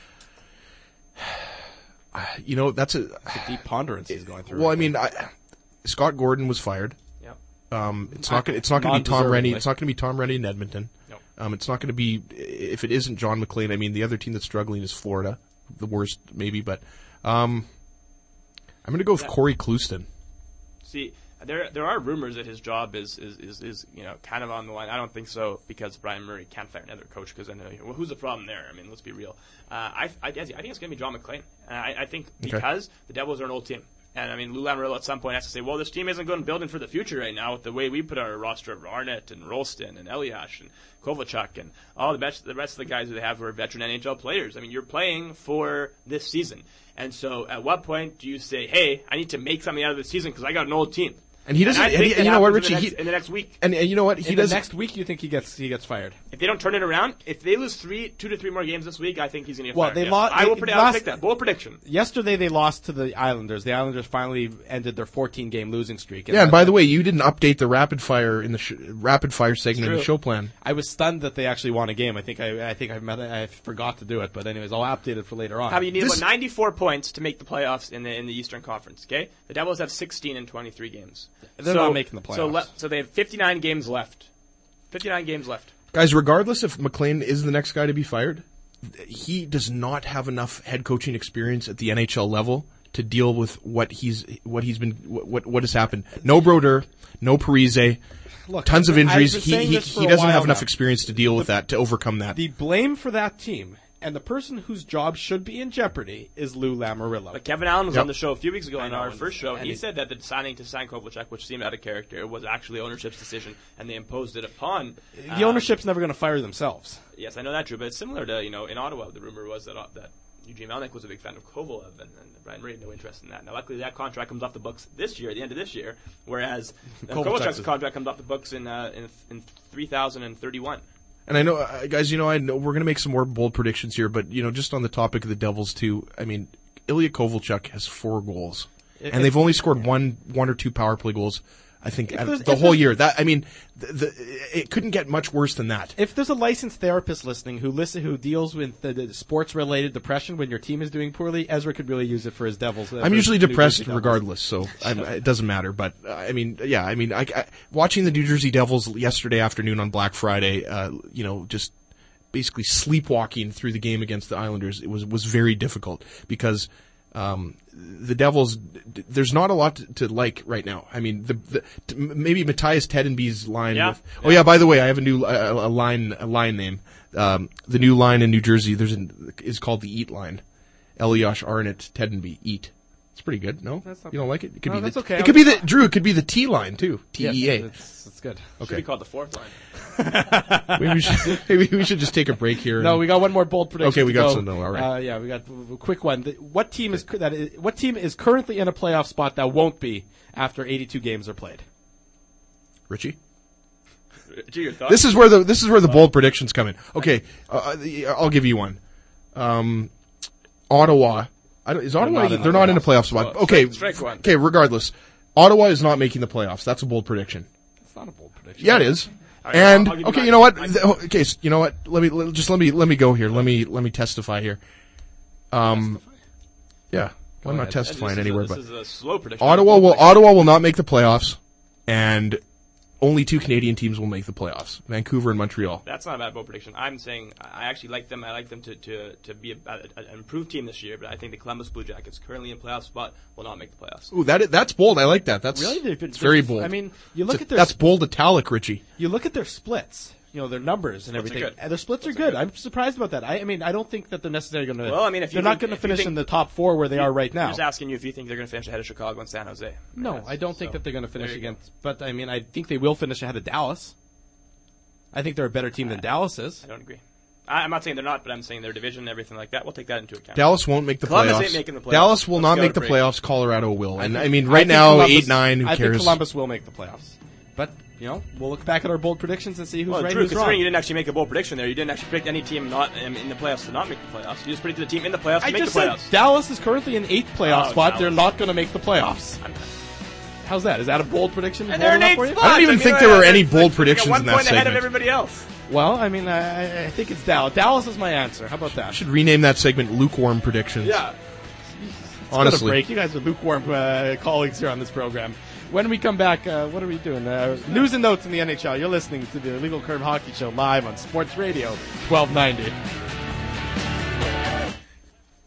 [SPEAKER 4] that's a
[SPEAKER 2] deep ponderance he's going through.
[SPEAKER 4] Well, I mean, Scott Gordon was fired.
[SPEAKER 6] Yep.
[SPEAKER 4] It's not going to be Tom Rennie. It's not going to be Tom Rennie in Edmonton.
[SPEAKER 6] Nope.
[SPEAKER 4] It's not going to be if it isn't John McLean. I mean, the other team that's struggling is Florida, the worst maybe. But I'm going to go with Corey Clouston.
[SPEAKER 6] See, there are rumors that his job is kind of on the line. I don't think so because Brian Murray can't fire another coach because who's the problem there? I mean, let's be real. I think it's going to be John McLean. I think because the Devils are an old team. And, I mean, Lou Lamoriello at some point has to say, well, this team isn't going to build for the future right now with the way we put our roster of Arnett and Rolston and Eliash and Kovalchuk and all the rest of the guys that they have who are veteran NHL players. I mean, you're playing for this season. And so at what point do you say, hey, I need to make something out of this season because I got an old team?
[SPEAKER 4] And he doesn't. And you know what, Richie?
[SPEAKER 6] In the next week.
[SPEAKER 4] And you know what?
[SPEAKER 2] In the next week, you think he gets fired?
[SPEAKER 6] If they don't turn it around, if they lose 2 to 3 more games this week, I think he's going to get fired.
[SPEAKER 2] They lost.
[SPEAKER 6] I will predict that. Bold prediction.
[SPEAKER 2] Yesterday, they lost to the Islanders. The Islanders finally ended their 14-game losing streak.
[SPEAKER 4] And by the way, you didn't update the rapid fire in the rapid fire segment in the show plan.
[SPEAKER 2] I was stunned that they actually won a game. I think I forgot to do it, but anyways, I'll update it for later on.
[SPEAKER 6] You need about 94 points to make the playoffs in the Eastern Conference. Okay, the Devils have 16 in 23 games.
[SPEAKER 2] They're not making the playoffs.
[SPEAKER 6] So they have 59 games left. 59 games left.
[SPEAKER 4] Guys, regardless if McLean is the next guy to be fired, he does not have enough head coaching experience at the NHL level to deal with what has happened. No Brodeur, no Parise, tons of injuries. He doesn't have enough experience to deal with that, to overcome that.
[SPEAKER 2] The blame for that team and the person whose job should be in jeopardy is Lou Lamoriello.
[SPEAKER 6] But Kevin Allen was on the show a few weeks ago on our first show, and he said that the signing to sign Kovalchuk, which seemed out of character, was actually ownership's decision, and they imposed it upon.
[SPEAKER 2] The ownership's never going to fire themselves.
[SPEAKER 6] Yes, I know that's true, but it's similar to in Ottawa. The rumor was that Eugene Melnick was a big fan of Kovalev, and Brian Murray had no interest in that. Now, luckily, that contract comes off the books this year, at the end of this year, whereas Kovalchuk's contract comes off the books in 3031.
[SPEAKER 4] And I know, guys, I know we're going to make some more bold predictions here, but, just on the topic of the Devils, too, I mean, Ilya Kovalchuk has 4 goals. And they've only scored one or two power play goals, I think, the whole year. That I mean, it couldn't get much worse than that.
[SPEAKER 2] If there's a licensed therapist listening who deals with the sports-related depression when your team is doing poorly, Ezra could really use it for his Devils.
[SPEAKER 4] I'm usually depressed regardless, so it doesn't matter. But watching the New Jersey Devils yesterday afternoon on Black Friday, just basically sleepwalking through the game against the Islanders, it was very difficult because. The Devils, there's not a lot to like right now. I mean, maybe Matthias Tedenby's line.
[SPEAKER 6] Yeah.
[SPEAKER 4] By the way, I have a new a line name. The new line in New Jersey is called the Eat line. Elias Arnott Tedenby Eat. It's pretty good. No, you don't like it? It could be
[SPEAKER 2] that's okay.
[SPEAKER 4] It could be Drew. It could be the T line too. TEA.
[SPEAKER 2] Yeah, that's good.
[SPEAKER 6] Okay. Should be called the 4th line.
[SPEAKER 4] maybe we should just take a break here.
[SPEAKER 2] No, we got one more bold prediction.
[SPEAKER 4] Okay, we got some. All right.
[SPEAKER 2] We got a quick one. What team is currently in a playoff spot that won't be after 82 games are played?
[SPEAKER 4] Richie.
[SPEAKER 6] Richie, your thoughts?
[SPEAKER 4] This is where the bold predictions come in. Okay, I'll give you one. Ottawa. Is Ottawa? They're not in a playoff spot. Okay.
[SPEAKER 6] Strike one.
[SPEAKER 4] Okay. Regardless, Ottawa is not making the playoffs. That's a bold prediction.
[SPEAKER 2] It's not a bold prediction.
[SPEAKER 4] Yeah, it is.
[SPEAKER 6] Right,
[SPEAKER 4] and
[SPEAKER 6] okay,
[SPEAKER 4] you know what? Okay, you know what? Let me go here. Let me testify here. Yeah, I'm not testifying anywhere, but
[SPEAKER 6] this is a slow prediction.
[SPEAKER 4] Ottawa will not make the playoffs, and only 2 Canadian teams will make the playoffs: Vancouver and Montreal.
[SPEAKER 6] That's not a bad bold prediction. I'm saying I actually like them. I like them to be an improved team this year, but I think the Columbus Blue Jackets, currently in playoff spot, will not make the playoffs.
[SPEAKER 4] Ooh, that's bold. I like that. That's
[SPEAKER 2] really
[SPEAKER 4] it's very bold.
[SPEAKER 2] I mean, you look at their
[SPEAKER 4] that's bold italic, Richie.
[SPEAKER 2] You look at their splits. Their numbers and everything.
[SPEAKER 6] Good.
[SPEAKER 2] And their splits are good. I'm surprised about that. I mean, I don't think that they're necessarily going to.
[SPEAKER 6] Well, I mean,
[SPEAKER 2] they're not going to finish in the top 4 where they are right now.
[SPEAKER 6] I'm just asking you if you think they're going to finish ahead of Chicago and San Jose.
[SPEAKER 2] No, I don't think that they're going to finish against. But I mean, I think they will finish ahead of Dallas. I think they're a better team than Dallas is.
[SPEAKER 6] I don't agree. I'm not saying they're not, but I'm saying their division and everything like that. We'll take that into account.
[SPEAKER 4] Dallas won't make the
[SPEAKER 6] Columbus
[SPEAKER 4] playoffs.
[SPEAKER 6] Ain't making the playoffs.
[SPEAKER 4] Dallas will not make the playoffs. Colorado will. And I mean, right now, 8-9. Who cares?
[SPEAKER 2] I think Columbus will make the playoffs. But we'll look back at our bold predictions and see who's right and
[SPEAKER 6] Drew,
[SPEAKER 2] who's wrong.
[SPEAKER 6] considering you didn't actually make a bold prediction there, you didn't actually predict any team not in the playoffs to not make the playoffs. You just predicted the team in the playoffs to make the playoffs.
[SPEAKER 2] I just said Dallas is currently in 8th playoff spot.
[SPEAKER 6] Dallas.
[SPEAKER 2] They're not going to make the playoffs. How's that? Is that a bold prediction?
[SPEAKER 6] And they're in 8th spot.
[SPEAKER 4] I don't even think there were any bold predictions in that
[SPEAKER 6] 1 point ahead of
[SPEAKER 4] segment.
[SPEAKER 6] everybody else.
[SPEAKER 2] Well, I mean, I think it's Dallas. Dallas is my answer. How about that?
[SPEAKER 4] Should rename that segment "Lukewarm Predictions."
[SPEAKER 6] Yeah.
[SPEAKER 4] Honestly,
[SPEAKER 2] break. You guys are lukewarm colleagues here on this program. When we come back, what are we doing? News and notes in the NHL. You're listening to the Illegal Curve Hockey Show live on Sports Radio 1290.